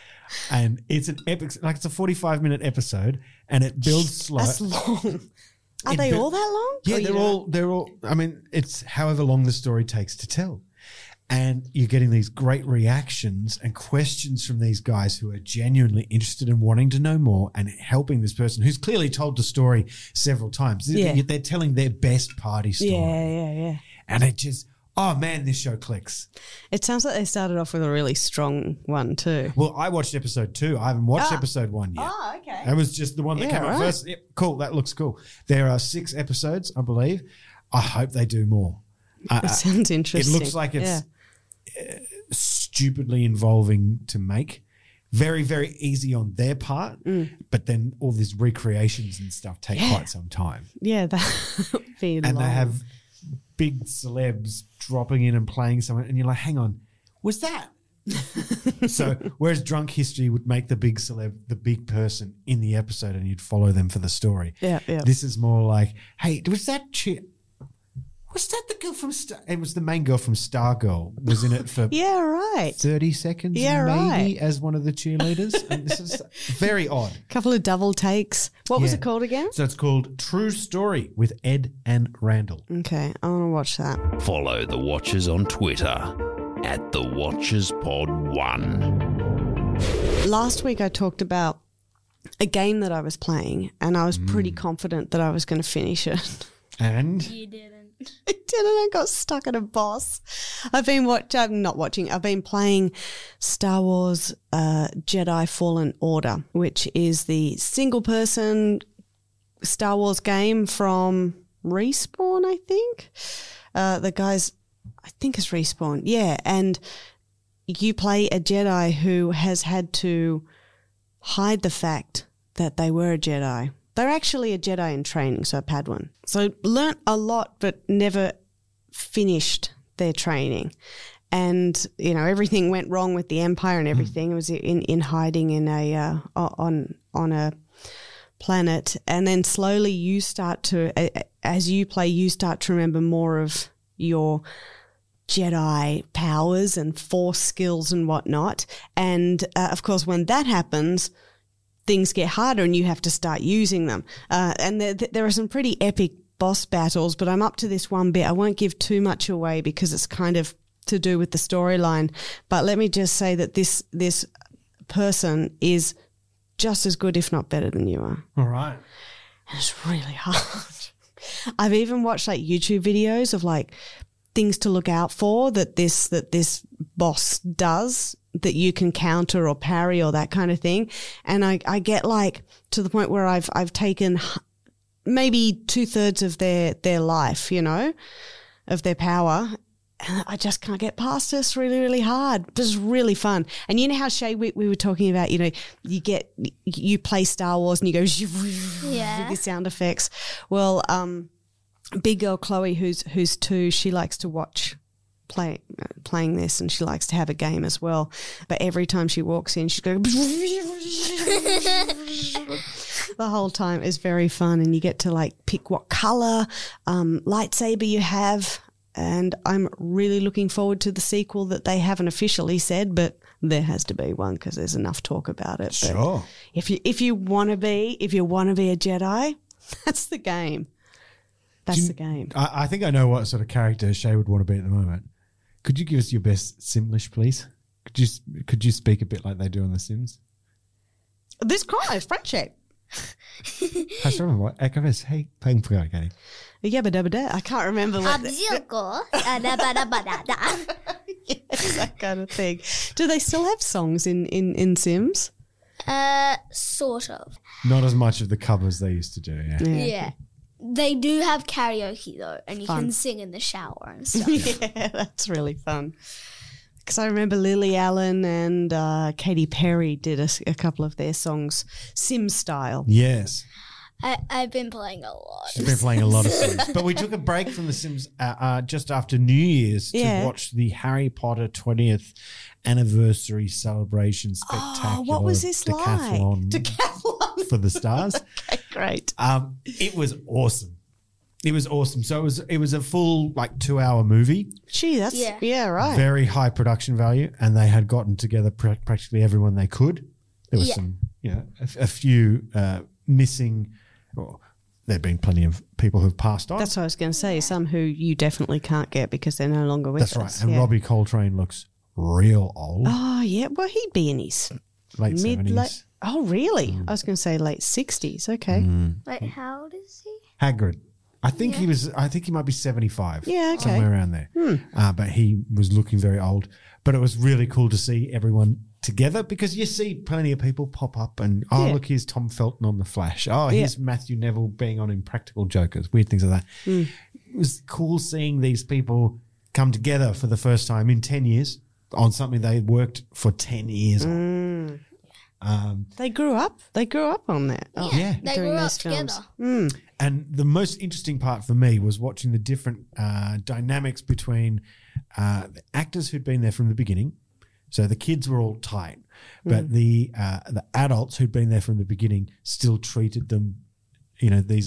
And it's an epic, like it's a forty-five minute episode and it builds slow. That's long. Are It they bu- all that long? Yeah, Or you they're don't- all, they're all, I mean, it's however long the story takes to tell. And you're getting these great reactions and questions from these guys who are genuinely interested in wanting to know more and helping this person who's clearly told the story several times. Yeah. They're telling their best party story. Yeah, yeah, yeah. And it just, oh man, this show clicks. It sounds like they started off with a really strong one too. Well, I watched episode two. I haven't watched Ah. episode one yet. Oh, okay. That was just the one that Yeah, came out right. first. Yep, cool. That looks cool. There are six episodes, I believe. I hope they do more. Uh, It sounds it interesting. looks like it's Yeah. stupidly involving to make. Very, very easy on their part, but then all these recreations and stuff take Mm. Yeah. quite some time. Yeah, that would be And long. they have big celebs dropping in and playing something, and you're like, hang on, was that? So whereas drunk history would make the big celeb the big person in the episode and you'd follow them for the story. Yeah, yeah. This is more like, hey, was that chi- Was that the girl from Star? It was the main girl from Stargirl. Was in it for Yeah, right. thirty seconds, Yeah, maybe, right. as one of the cheerleaders. And this is very odd. Couple of double takes. What was Yeah. it called again? So it's called True Story with Ed and Randall. Okay, I want to watch that. Follow the Watchers on Twitter at the Watchers Pod One. Last week I talked about a game that I was playing, and I was pretty confident that I was going to finish it. And You didn't. I didn't. I got stuck at a boss. I've been watch. I'm not watching. I've been playing Star Wars uh, Jedi Fallen Order, which is the single-person Star Wars game from Respawn, I think. Uh, the guys, I think it's Respawn. Yeah, and you play a Jedi who has had to hide the fact that they were a Jedi. They're actually a Jedi in training, so a Padawan. So learnt a lot, but never finished their training. And, you know, everything went wrong with the Empire and everything. It was in, in hiding in a, uh, on, on a planet. And then slowly you start to, as you play, you start to remember more of your Jedi powers and force skills and whatnot. And, uh, of course, when that happens, things get harder and you have to start using them. Uh, and there, there are some pretty epic boss battles, but I'm up to this one bit. I won't give too much away because it's kind of to do with the storyline. But let me just say that this this person is just as good, if not better than you are. all right. And it's really hard. I've even watched like YouTube videos of like things to look out for that this that this boss does that you can counter or parry or that kind of thing. And I, I get like to the point where I've I've taken maybe two thirds of their their life, you know, of their power. And I just can't get past this. Really, really hard. This is really fun. And you know how Shay, we, we were talking about, you know, you get, you play Star Wars and you go, Yeah. with the sound effects. Well, um, big girl Chloe, who's, who's two, she likes to watch play, uh, playing this, and she likes to have a game as well. But every time she walks in, she's going, the whole time is very fun. And you get to like pick what color, um, lightsaber you have. And I'm really looking forward to the sequel that they haven't officially said, but there has to be one because there's enough talk about it. But Sure. if you if you want to be if you want to be a Jedi, that's the game. That's Do you- the game. I, I think I know what sort of character Shay would want to be at the moment. Could you give us your best Simlish, please? Could you could you speak a bit like they do on The Sims? This cry is friendship. I still remember what Ekavus. Hey, playing for Gary. Yabba dabba da. I can't remember what the, Abzuko. Adabadabadada. yes, that kind of thing. Do they still have songs in, in, in Sims? Uh, sort of. Not as much of the covers they used to do. Yeah. Yeah. They do have karaoke though, and you Fun. can sing in the shower and stuff. Yeah, that's really fun. Because I remember Lily Allen and uh, Katy Perry did a, s- a couple of their songs, Sim style. Yes. I, I've been playing a lot. She's been playing a lot of Sims. But we took a break from The Sims uh, uh, just after New Year's Yeah. to watch the Harry Potter twentieth anniversary celebration spectacular. Oh, what was this decathlon like? Decathlon. for the stars. Okay, great. Um, it was awesome. It was awesome. So it was it was a full like two hour movie, Gee, that's, yeah, Yeah. right. very high production value, and they had gotten together pr- practically everyone they could. There was Yeah. some, you know, a, a few uh, missing. Well, there've been plenty of people who've passed on. That's what I was going to say. Some who you definitely can't get because they're no longer with That's right. us. And yeah. Robbie Coltrane looks real old, Oh, yeah. Well, he'd be in his late mid, seventies. late. Oh, really? Mm. I was going to say late sixties. Okay. Wait, how old is he? Hagrid. I think he was. I think he might be seventy-five. Yeah, okay. somewhere around there. Uh, but he was looking very old. But it was really cool to see everyone together because you see plenty of people pop up and oh Yeah. look, here's Tom Felton on The Flash. Oh, here's Matthew Neville being on Impractical Jokers. Weird things like that. Mm. It was cool seeing these people come together for the first time in ten years on something they worked for ten years on. Mm. Um, They grew up. They grew up on that. Oh, Yeah. They doing grew up those films. together. Mm. And the most interesting part for me was watching the different uh, dynamics between uh, the actors who'd been there from the beginning. So the kids were all tight, but the uh, the adults who'd been there from the beginning still treated them. You know, these are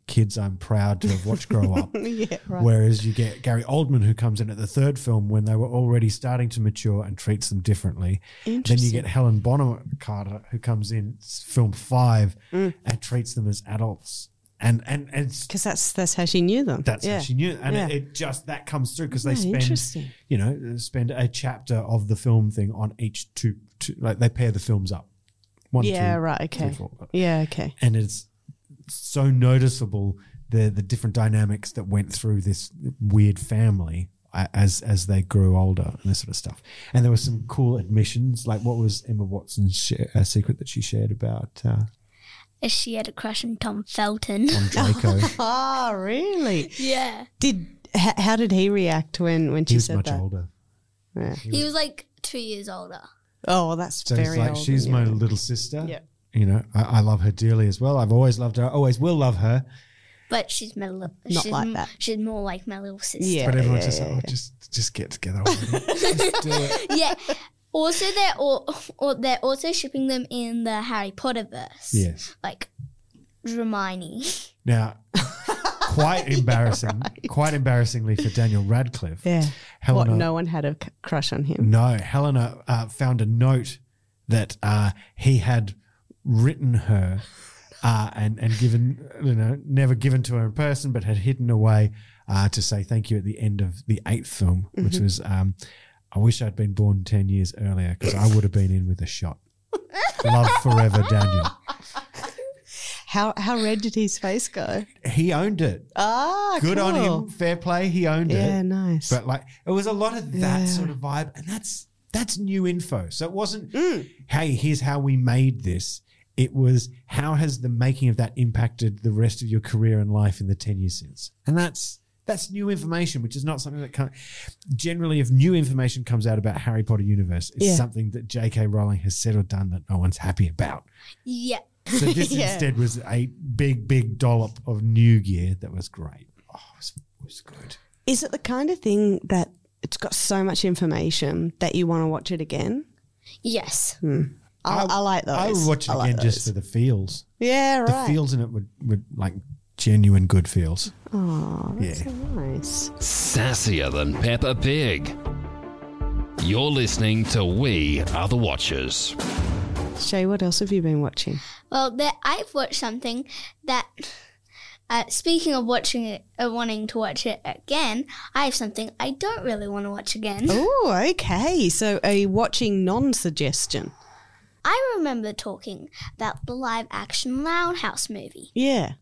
kids I'm proud to have watched grow up. Yeah, right. Whereas you get Gary Oldman, who comes in at the third film when they were already starting to mature and treats them differently. Then you Interesting. get Helen Bonham Carter, who comes in film five Mm. and treats them as adults. And and and it's- Because that's that's how she knew them. that's yeah. how she knew, and Yeah. it, it just that comes through because they Yeah, spend, interesting. you know, spend a chapter of the film thing on each two, two like they pair the films up. One, Yeah, two, right. three, Okay. four. Yeah, okay. And it's so noticeable the the different dynamics that went through this weird family uh, as as they grew older and this sort of stuff. And there were some cool admissions, like what was Emma Watson's sh- uh, secret that she shared about uh, She had a crush on Tom Felton. on Draco. Ah, really? Yeah. Did h- how did he react when when she He was said much that? older. Yeah. He was like two years older. Oh, well, that's So very it's like, old. she's yeah. my little sister. Yeah. You know, I, I love her dearly as well. I've always loved her. Always will love her. But she's my little, Not she's like m- that. She's more like my little sister. Yeah. But everyone's yeah, just like, yeah, oh, yeah. just just get together already. Just do it. Yeah. Also, they're all, or they're also shipping them in the Harry Potter verse. Yes. Like Hermione. Now, quite embarrassing, quite embarrassingly for Daniel Radcliffe. Yeah. Helena, What? No one had a c- crush on him. No, Helena uh, found a note that uh, he had written her uh, and and given, you know, never given to her in person, but had hidden away uh, to say thank you at the end of the eighth film, which Mm-hmm. was, um, I wish I'd been born ten years earlier because I would have been in with a shot. Love forever, Daniel. How how red did his face go? He owned it. Ah, Good on cool. him. Fair play. He owned Yeah, it. nice. But like, it was a lot of that Yeah. sort of vibe, and that's that's new info. So it wasn't, Mm. hey, here's how we made this. It was, how has the making of that impacted the rest of your career and life in the ten years since? And that's that's new information, which is not something that can generally, if new information comes out about Harry Potter universe, it's Yeah. something that J K Rowling has said or done that no one's happy about. Yeah. So this Yeah. instead was a big, big dollop of new gear that was great. Oh, it was, it was good. Is it the kind of thing that it's got so much information that you want to watch it again? Yes. I, I, like those. I would watch it I like again just those. for the feels. Yeah, right. The feels in it would, would like genuine good feels. Oh, that's Yeah. so nice. Sassier than Peppa Pig. You're listening to We Are the Watchers. Shay, what else have you been watching? Well, there, I've watched something that. Uh, speaking of watching it, uh, wanting to watch it again, I have something I don't really want to watch again. Oh, okay. So a watching non-suggestion. I remember talking about the live-action Loud House movie, Yeah.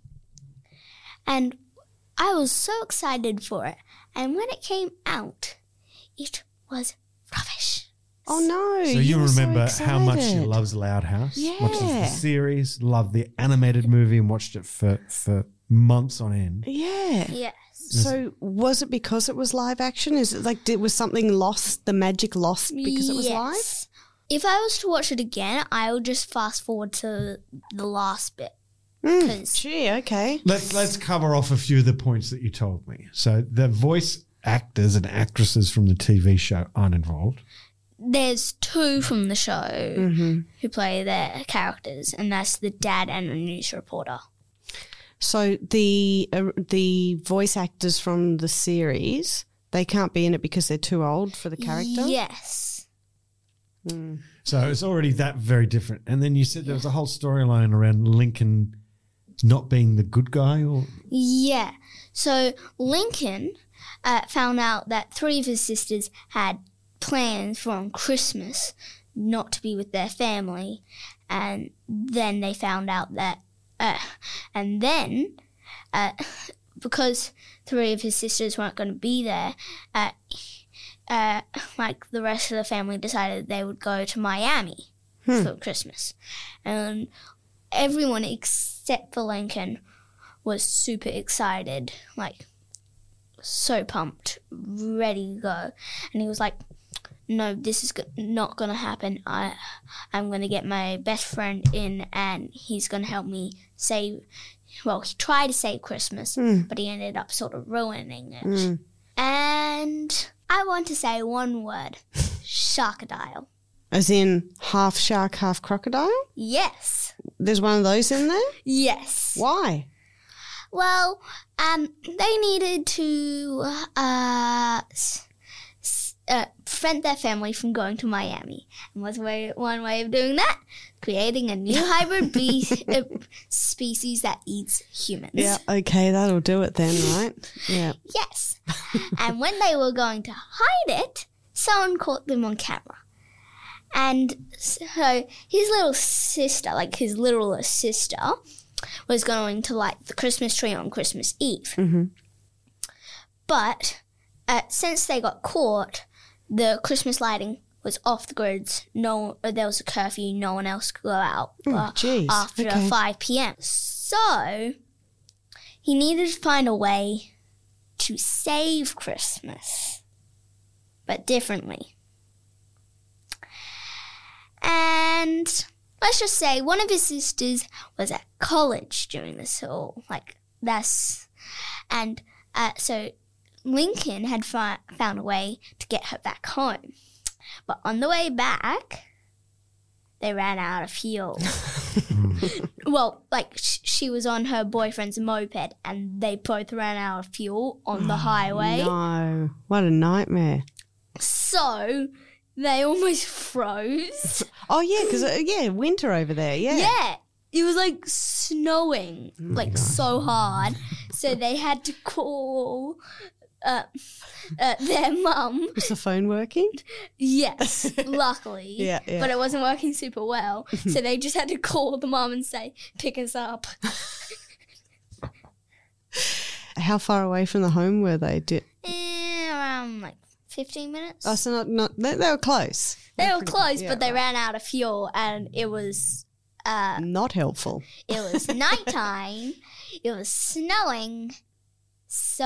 and I was so excited for it. And when it came out, it was rubbish. Oh no. So you were remember so how much she excited. loves Loud House? Watches the Yeah. series, loved the animated movie and watched it for, for months on end. Yeah. Yes. So was it because it was live action? Is it like did was something lost, the magic lost because it was live? Yes. If I was to watch it again, I would just fast forward to the last bit. Mm, 'Cause- gee, okay. Let's let's cover off a few of the points that you told me. So the voice actors and actresses from the T V show aren't involved. There's two from the show Mm-hmm. who play their characters, and that's the dad and the news reporter. So the uh, the voice actors from the series, they can't be in it because they're too old for the character. Yes. So it's already that very different. And then you said there was a whole storyline around Lincoln not being the good guy, or Yeah. So Lincoln uh, found out that three of his sisters had plans for on Christmas not to be with their family, and then they found out that, uh, and then uh, because three of his sisters weren't going to be there, uh, uh, like the rest of the family decided they would go to Miami for Christmas, and everyone except for Lincoln was super excited, like so pumped, ready to go. And he was like, no, this is go- not going to happen. I, I'm going to get my best friend in and he's going to help me save, well, he tried to save Christmas, but he ended up sort of ruining it. And I want to say one word, Sharkadile. As in half shark, half crocodile? Yes. There's one of those in there? Yes. Why? Well, um, they needed to uh, s- s- uh, prevent their family from going to Miami. And what's way, one way of doing that? Creating a new hybrid be- uh, species that eats humans. Yeah, okay, that'll do it then, right? Yeah. Yes. And when they were going to hide it, someone caught them on camera. And so his little sister, like his literal sister, was going to light the Christmas tree on Christmas Eve. Mm-hmm. But uh, since they got caught, the Christmas lighting was off the grids. No, uh, there was a curfew. No one else could go out Oh, uh, jeez. after Okay. five p.m. So he needed to find a way to save Christmas, but differently. And let's just say one of his sisters was at college during this whole, like, that's, and uh, so Lincoln had fi- found a way to get her back home. But on the way back, they ran out of fuel. Well, like, sh- she was on her boyfriend's moped, and they both ran out of fuel on the highway. No, what a nightmare. So they almost froze. Oh, yeah, because, uh, yeah, winter over there, yeah. Yeah. It was like snowing, like so hard. So they had to call uh, uh, their mum. Was the phone working? Yes, luckily. Yeah, yeah. But it wasn't working super well. So they just had to call the mum and say, pick us up. How far away from the home were they? Did, Eh, around like fifteen minutes. oh, so not, not they, they were close. they were pretty close, yeah, but they right. ran out of fuel, and it was uh, Not helpful. it was nighttime. It was snowing. So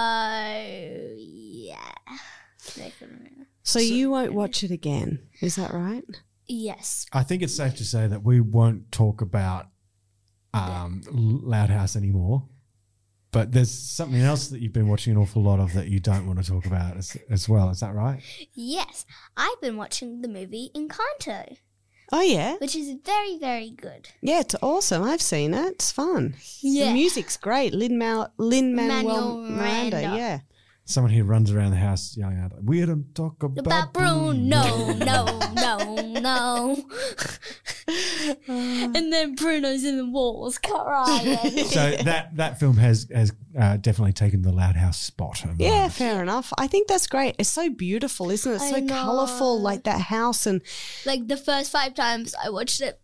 yeah. They couldn't- So, you won't watch it again, is that right? Yes. I think it's safe to say that we won't talk about um, Loud House anymore. But there's something else that you've been watching an awful lot of that you don't want to talk about as, as well. Is that right? Yes. I've been watching the movie Encanto, Oh, yeah. which is very, very good. Yeah, it's awesome. I've seen it. It's fun. Yeah. The music's great. Lin-Manuel Lin-Manuel Manuel Miranda, Miranda. yeah. Someone who runs around the house yelling out, "We don't talk about, About Bruno, no, no, no, no. And then Bruno's in the walls crying. So that, that film has has uh, definitely taken the Loud House spot. of Yeah, mine. fair enough. I think that's great. It's so beautiful, isn't it? I So know. colourful, like that house. And Like the first five times I watched it.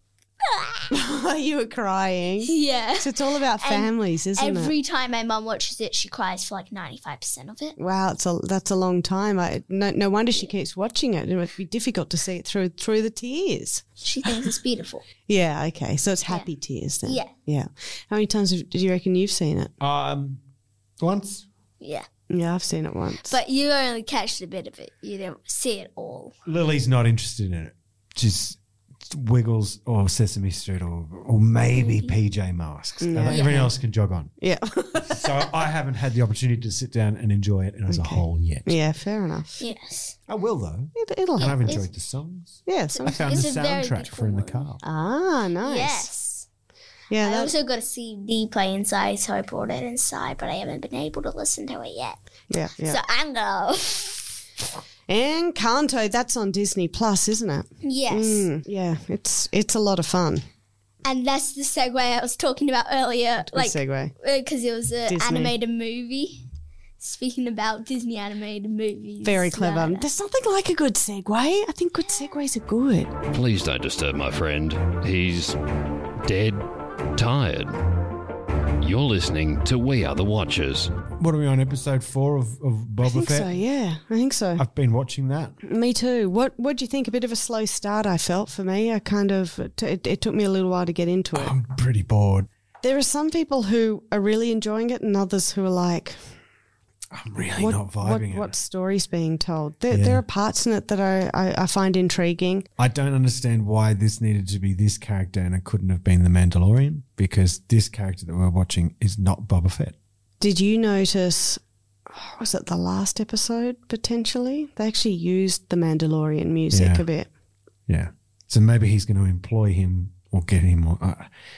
you were crying. Yeah. So it's all about And families, isn't it? Every time my mum watches it, she cries for like ninety-five percent of it. Wow, it's a that's a long time. I no, no wonder she keeps watching it. It would be difficult to see it through through the tears. She thinks it's beautiful. Yeah, okay. So it's happy tears then. Yeah. Yeah. How many times have, do you reckon you've seen it? Um, once. Yeah. Yeah, I've seen it once. But you only catch a bit of it. You don't see it all. Lily's not interested in it. Just Wiggles or Sesame Street or or maybe P J Masks. And Yeah. everyone else can jog on. yeah. So I haven't had the opportunity to sit down and enjoy it as a whole yet. yeah, fair enough. Yes. I will though. It, it'll And I've happen. enjoyed the songs. Yeah. So, I found It's the a very soundtrack beautiful for in the one. car. ah, nice. Yes. Yeah, I that, also got a C D play inside, so I brought it inside, but I haven't been able to listen to it yet. yeah, yeah. So I'm gonna. Encanto, that's on Disney Plus, isn't it? Yes. Mm, yeah, it's it's a lot of fun. And that's the segue I was talking about earlier. Good Like, segue. because it was an Disney. animated movie. Speaking about Disney animated movies. Very clever. uh, There's nothing like a good segue. I think good segues are good. Please don't disturb my friend. He's dead tired. You're listening to We Are the Watchers. What are we on, episode four of, of Boba I think Fett? so, yeah. I think so. I've been watching that. Me too. What What do you think? A bit of a slow start, I felt, for me. I kind of, it, it, it took me a little while to get into it. I'm pretty bored. There are some people who are really enjoying it and others who are like, I'm really what, not what, vibing what it. story's being told? There, Yeah. there are parts in it that I, I, I find intriguing. I don't understand why this needed to be this character and it couldn't have been the Mandalorian, because this character that we're watching is not Boba Fett. Did you notice, was it the last episode potentially? They actually used the Mandalorian music Yeah. a bit. Yeah. So maybe he's going to employ him or get him. Or, uh,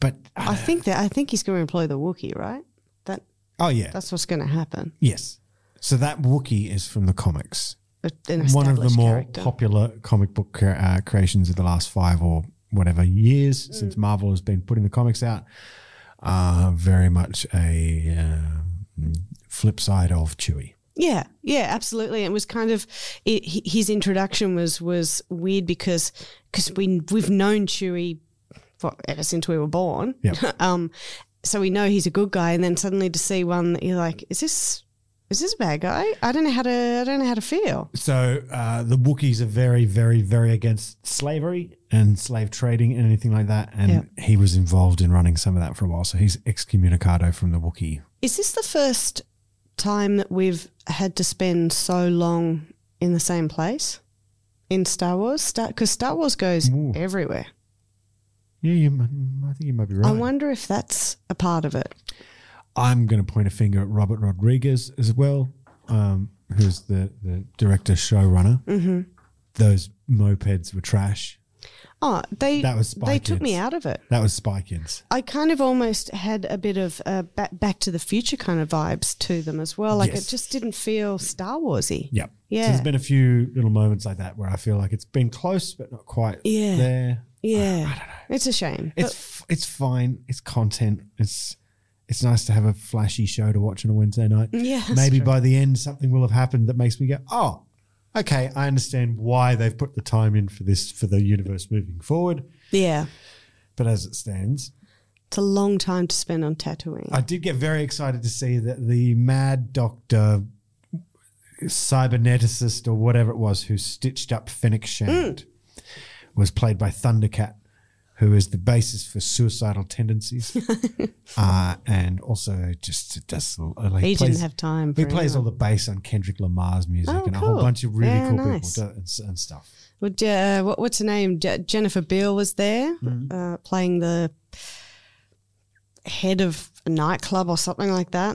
but I think that I think he's going to employ the Wookiee, right? That oh yeah, that's what's going to happen. yes. So that Wookiee is from the comics. An One of the established more character. popular comic book cre- uh, creations of the last five or whatever years Mm. since Marvel has been putting the comics out. Uh, very much a uh, flip side of Chewie. Yeah, yeah, absolutely. It was kind of it, h- his introduction was was weird because because we we've known Chewie for ever since we were born. Yep. um, so we know he's a good guy, and then suddenly to see one that you're like, is this is this a bad guy? I don't know how to I don't know how to feel. So uh, the Wookiees are very, very, very against slavery and slave trading and anything like that. And Yep. he was involved in running some of that for a while. So he's excommunicado from the Wookiee. Is this the first time that we've had to spend so long in the same place in Star Wars? Because Star Wars goes Ooh. everywhere. Yeah, you, might- I think you might be right. I wonder if that's a part of it. I'm going to point a finger at Robert Rodriguez as well, um, who's the, the director showrunner. Mm-hmm. Those mopeds were trash. Oh, they That was Spy they took Kids. me out of it. That was Spy Kids. I kind of almost had a bit of uh, back, back to the Future kind of vibes to them as well. Like Yes. it just didn't feel Star Warsy. Yep. Yeah. So there's been a few little moments like that where I feel like it's been close but not quite Yeah. there. Yeah, I don't know. It's a shame. It's f- it's fine. It's content. It's it's nice to have a flashy show to watch on a Wednesday night. Yeah, that's Maybe true. by the end something will have happened that makes me go, oh, okay, I understand why they've put the time in for this for the universe moving forward. but yeah, But as it stands, it's a long time to spend on Tatooine. I did get very excited to see that the Mad Doctor cyberneticist or whatever it was who stitched up Fennec Shand was played by Thundercat, who is the basis for suicidal tendencies, uh, and also just does like he plays, didn't have time. He for plays all anyone. the bass on Kendrick Lamar's music Oh, and a cool. whole bunch of really Very cool nice. people do, and, and stuff. Well, uh, what, what's her name? Je- Jennifer Beal was there Mm-hmm. uh, playing the head of a nightclub or something like that.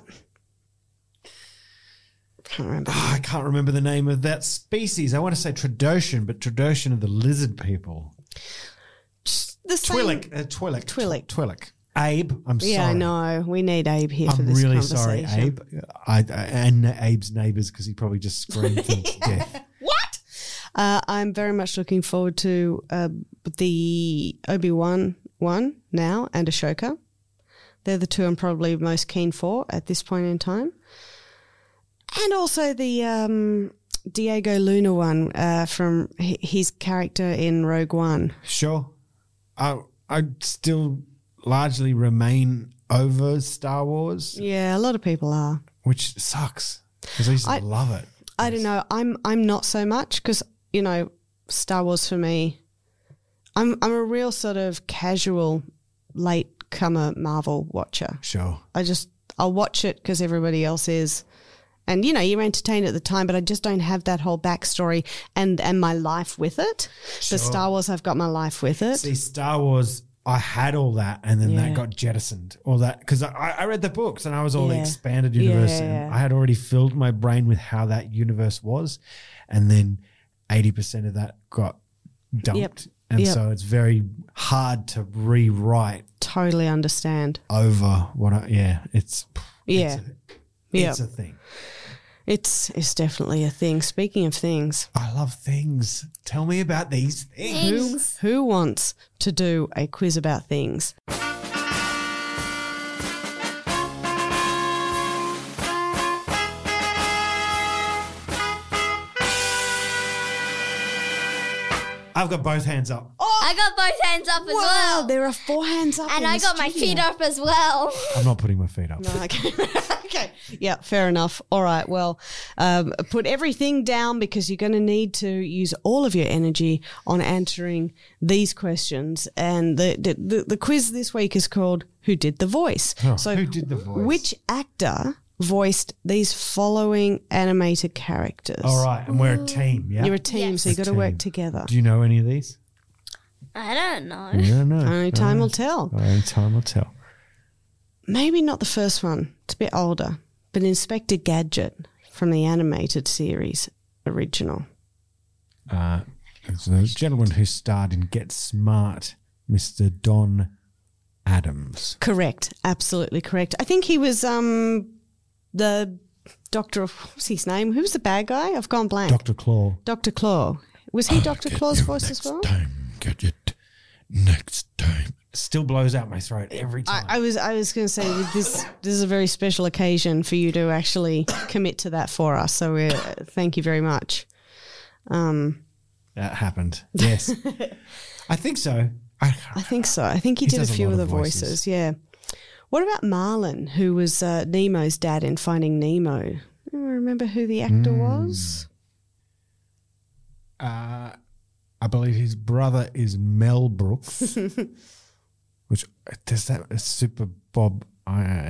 Can't remember. Oh, I can't remember the name of that species. I want to say Trandoshan, but Trandoshan are the lizard people. The same- Twi'lek, uh, Twi'lek, Twi'lek. Twi'lek. Abe, I'm sorry. Yeah, I know. We need Abe here for I'm this really sorry, conversation. Abe. I, I, and Abe's neighbours because he probably just screamed him to death. What? Uh, I'm very much looking forward to uh, the Obi-Wan one now and Ashoka. They're the two I'm probably most keen for at this point in time. And also the um, Diego Luna one uh, from h- his character in Rogue One. Sure. I, I still largely remain over Star Wars, Yeah, a lot of people are. which sucks because I used to I- love it. I don't know. I'm I'm not so much because you know Star Wars for me. I'm I'm a real sort of casual late comer Marvel watcher. Sure. I just I'll watch it because everybody else is, and you know you're entertained at the time, but I just don't have that whole backstory and and my life with it. Sure. The Star Wars, I've got my life with it. See, Star Wars, I had all that, and then Yeah. that got jettisoned. All that because I, I read the books, and I was all the Yeah. expanded universe, Yeah, and yeah. I had already filled my brain with how that universe was, and then eighty percent of that got dumped, Yep. and Yep. so it's very hard to rewrite Totally understand. over what. I, yeah, it's Yeah. it's a, Yeah. it's a thing. It's it's definitely a thing. Speaking of things, I love things. Tell me about these things. Things. who wants to do a quiz about things? I've got both hands up. I got both hands up as Wow, well. there are four hands up. And in I the got my studio. feet up as well. I'm not putting my feet up. No, okay. okay. Yeah, fair enough. All right. Well, um, put everything down because you're going to need to use all of your energy on answering these questions. And the the, the, the quiz this week is called Who Did the Voice? Oh, who did the voice? Which actor voiced these following animated characters? All right, and we're a team. Yeah, You're a team, Yes. so you've got to Team. work together. Do you know any of these? I don't know. You don't know. Only time will tell. Only time will tell. Maybe not the first one. It's a bit older. But Inspector Gadget from the animated series original. Uh, it's the gentleman who starred in Get Smart, Mister Don Adams. Correct. Absolutely correct. I think he was um, the doctor of, what's his name? Who was the bad guy? I've gone blank. Doctor Claw. Doctor Claw. Was he Doctor Claw's voice as well? Time, get it. Next time. Still blows out my throat every I, time. I was I was going to say that this this is a very special occasion for you to actually commit to that for us. So we thank you very much. Um, that happened. Yes. I think so. I, I think so. I think he, He did a does a few lot of the of voices. voices. Yeah. What about Marlin, who was uh, Nemo's dad in Finding Nemo? Do you remember who the actor Hmm. was? uh, I believe his brother is Mel Brooks, which does that uh, Super Bob uh,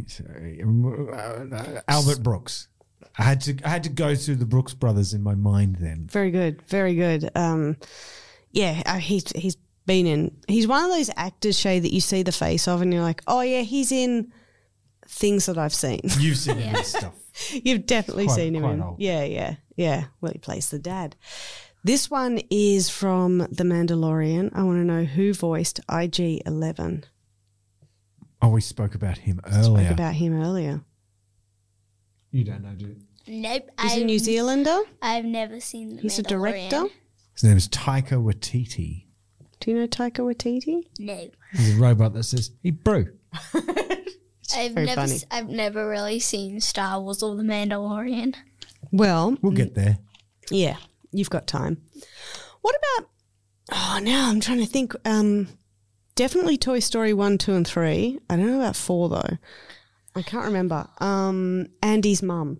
uh, Albert Brooks. I had to I had to go through the Brooks brothers in my mind then. Very good. Very good. Um, yeah, uh, he's he's been in. He's one of those actors, Shay, that you see the face of, and you're like, oh yeah, he's in things that I've seen. You've seen him in stuff. You've definitely Quite- seen him quite in. old. Yeah, yeah, yeah. Well, he plays the dad. This one is from The Mandalorian. I want to know who voiced I G eleven. Oh, we spoke about him earlier. Spoke about him earlier. You don't know, do you? Nope. He's I've, a New Zealander. I've never seen the He's a Mandalorian. director. His name is Taika Waititi. Do you know Taika Waititi? No. He's a robot that says, "Hey, bro." I've very never funny. s- I've never really seen Star Wars or the Mandalorian. Well, We'll get there. yeah, you've got time. What about, oh, now I'm trying to think. Um, definitely Toy Story one, two, and three. I don't know about four, though. I can't remember. Um, Andy's mum.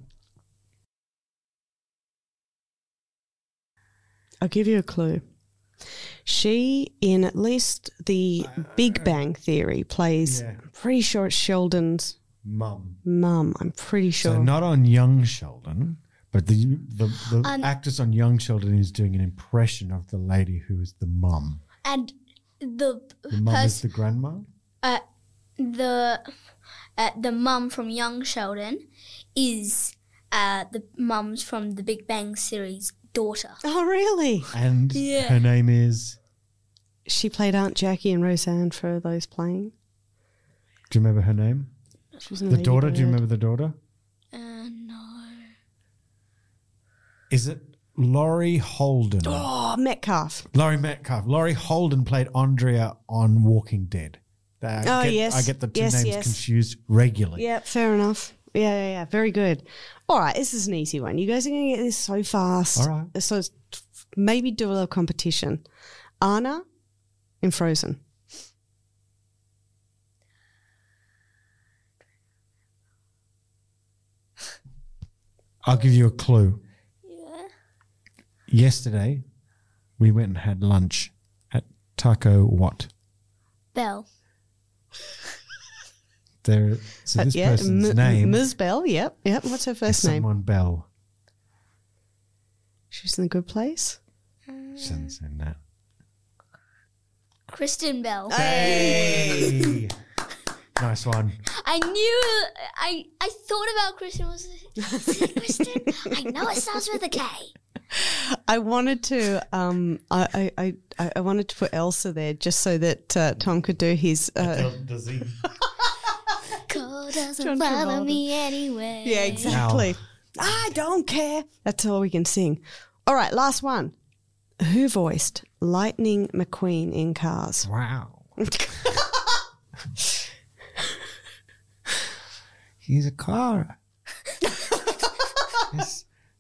I'll give you a clue. She, in at least the Big Bang Theory, plays, Yeah. I'm pretty sure it's Sheldon's Mum. mum. I'm pretty sure. So not on Young Sheldon, but the the, the Um, actress on Young Sheldon is doing an impression of the lady who is the mum. And the The mum is pers- the grandma. uh, the uh, the mum from Young Sheldon is uh, the mums from the Big Bang series daughter. Oh, really? And Yeah. her name is, She played Aunt Jackie and Roseanne for those playing. do you remember her name? She was in The Lady daughter, do you Bird. remember the daughter? Uh, no. Is it Laurie Holden? Oh, Metcalf. Laurie Metcalf. Laurie Holden played Andrea on Walking Dead. I Oh, get, yes. I get the two Yes, names yes. confused regularly. Yeah, fair enough. Yeah, yeah, yeah. Very good. All right, this is an easy one. You guys are going to get this so fast. All right. So it's- maybe do a little competition. Anna in Frozen. I'll give you a clue. Yeah. Yesterday, we went and had lunch at Taco What? Bell. There. So this Uh, yeah, person's M- name Miz Bell. Yep, yep. What's her is first name? someone Bell. She's in a good place. She doesn't say that. Kristen Bell. Hey, nice one. I knew. I I thought about Kristen. Was it Kristen? I know it starts with a K. I wanted to. Um, I, I, I, I wanted to put Elsa there just so that uh, Tom could do his. Uh, Does he? God doesn't John follow Travolta. me anyway. Yeah, exactly. I don't care. That's all we can sing. All right, last one. Who voiced Lightning McQueen in Cars? Wow. He's a car. Yes.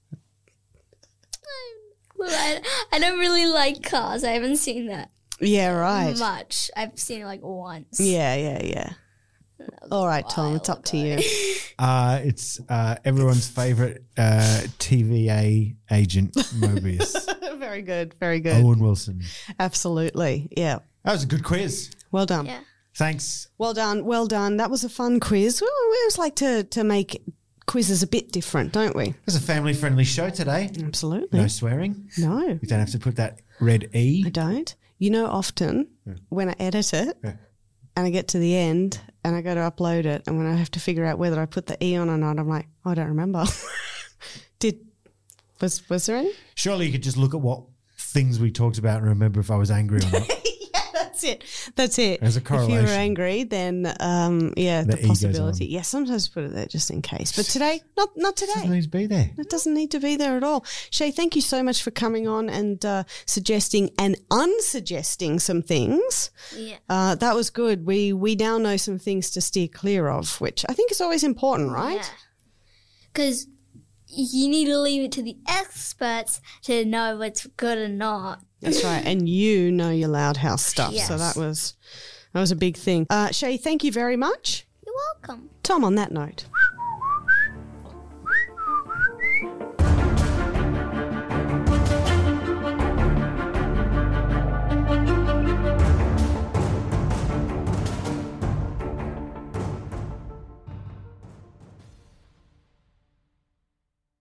Well, I, I don't really like Cars. I haven't seen that Yeah, right. much. I've seen it like once. Yeah, yeah, yeah. All right, Tom, it's up to you. Uh, it's uh, everyone's favorite uh, T V A agent, Mobius. Very good, very good. Owen Wilson. Absolutely. Yeah. That was a good quiz. Well done. Yeah. Thanks. Well done. Well done. That was a fun quiz. Well, we always like to, to make quizzes a bit different, don't we? It was a family-friendly show today. Absolutely. No swearing. No, You don't have to put that red E. I don't. You know, often when I edit it Yeah. and I get to the end and I go to upload it, and when I have to figure out whether I put the E on or not, I'm like, I don't remember. Did was was there any? Surely you could just look at what things we talked about and remember if I was angry or not. Yeah, that's That's it. That's it. There's a If you were correlation. angry, then um, yeah, the, The ego's possibility. on. Yeah, sometimes put it there just in case. But today, not not Doesn't today. need to be there. It doesn't need to be there at all. Shay, thank you so much for coming on and uh, suggesting and unsuggesting some things. Yeah. Uh, that was good. We we now know some things to steer clear of, which I think is always important, right? Yeah. Because you need to leave it to the experts to know what's good or not. That's right. And you know your Loud House stuff. Yes. So that was that was a big thing. Uh, Shay, thank you very much. You're welcome. Tom, on that note.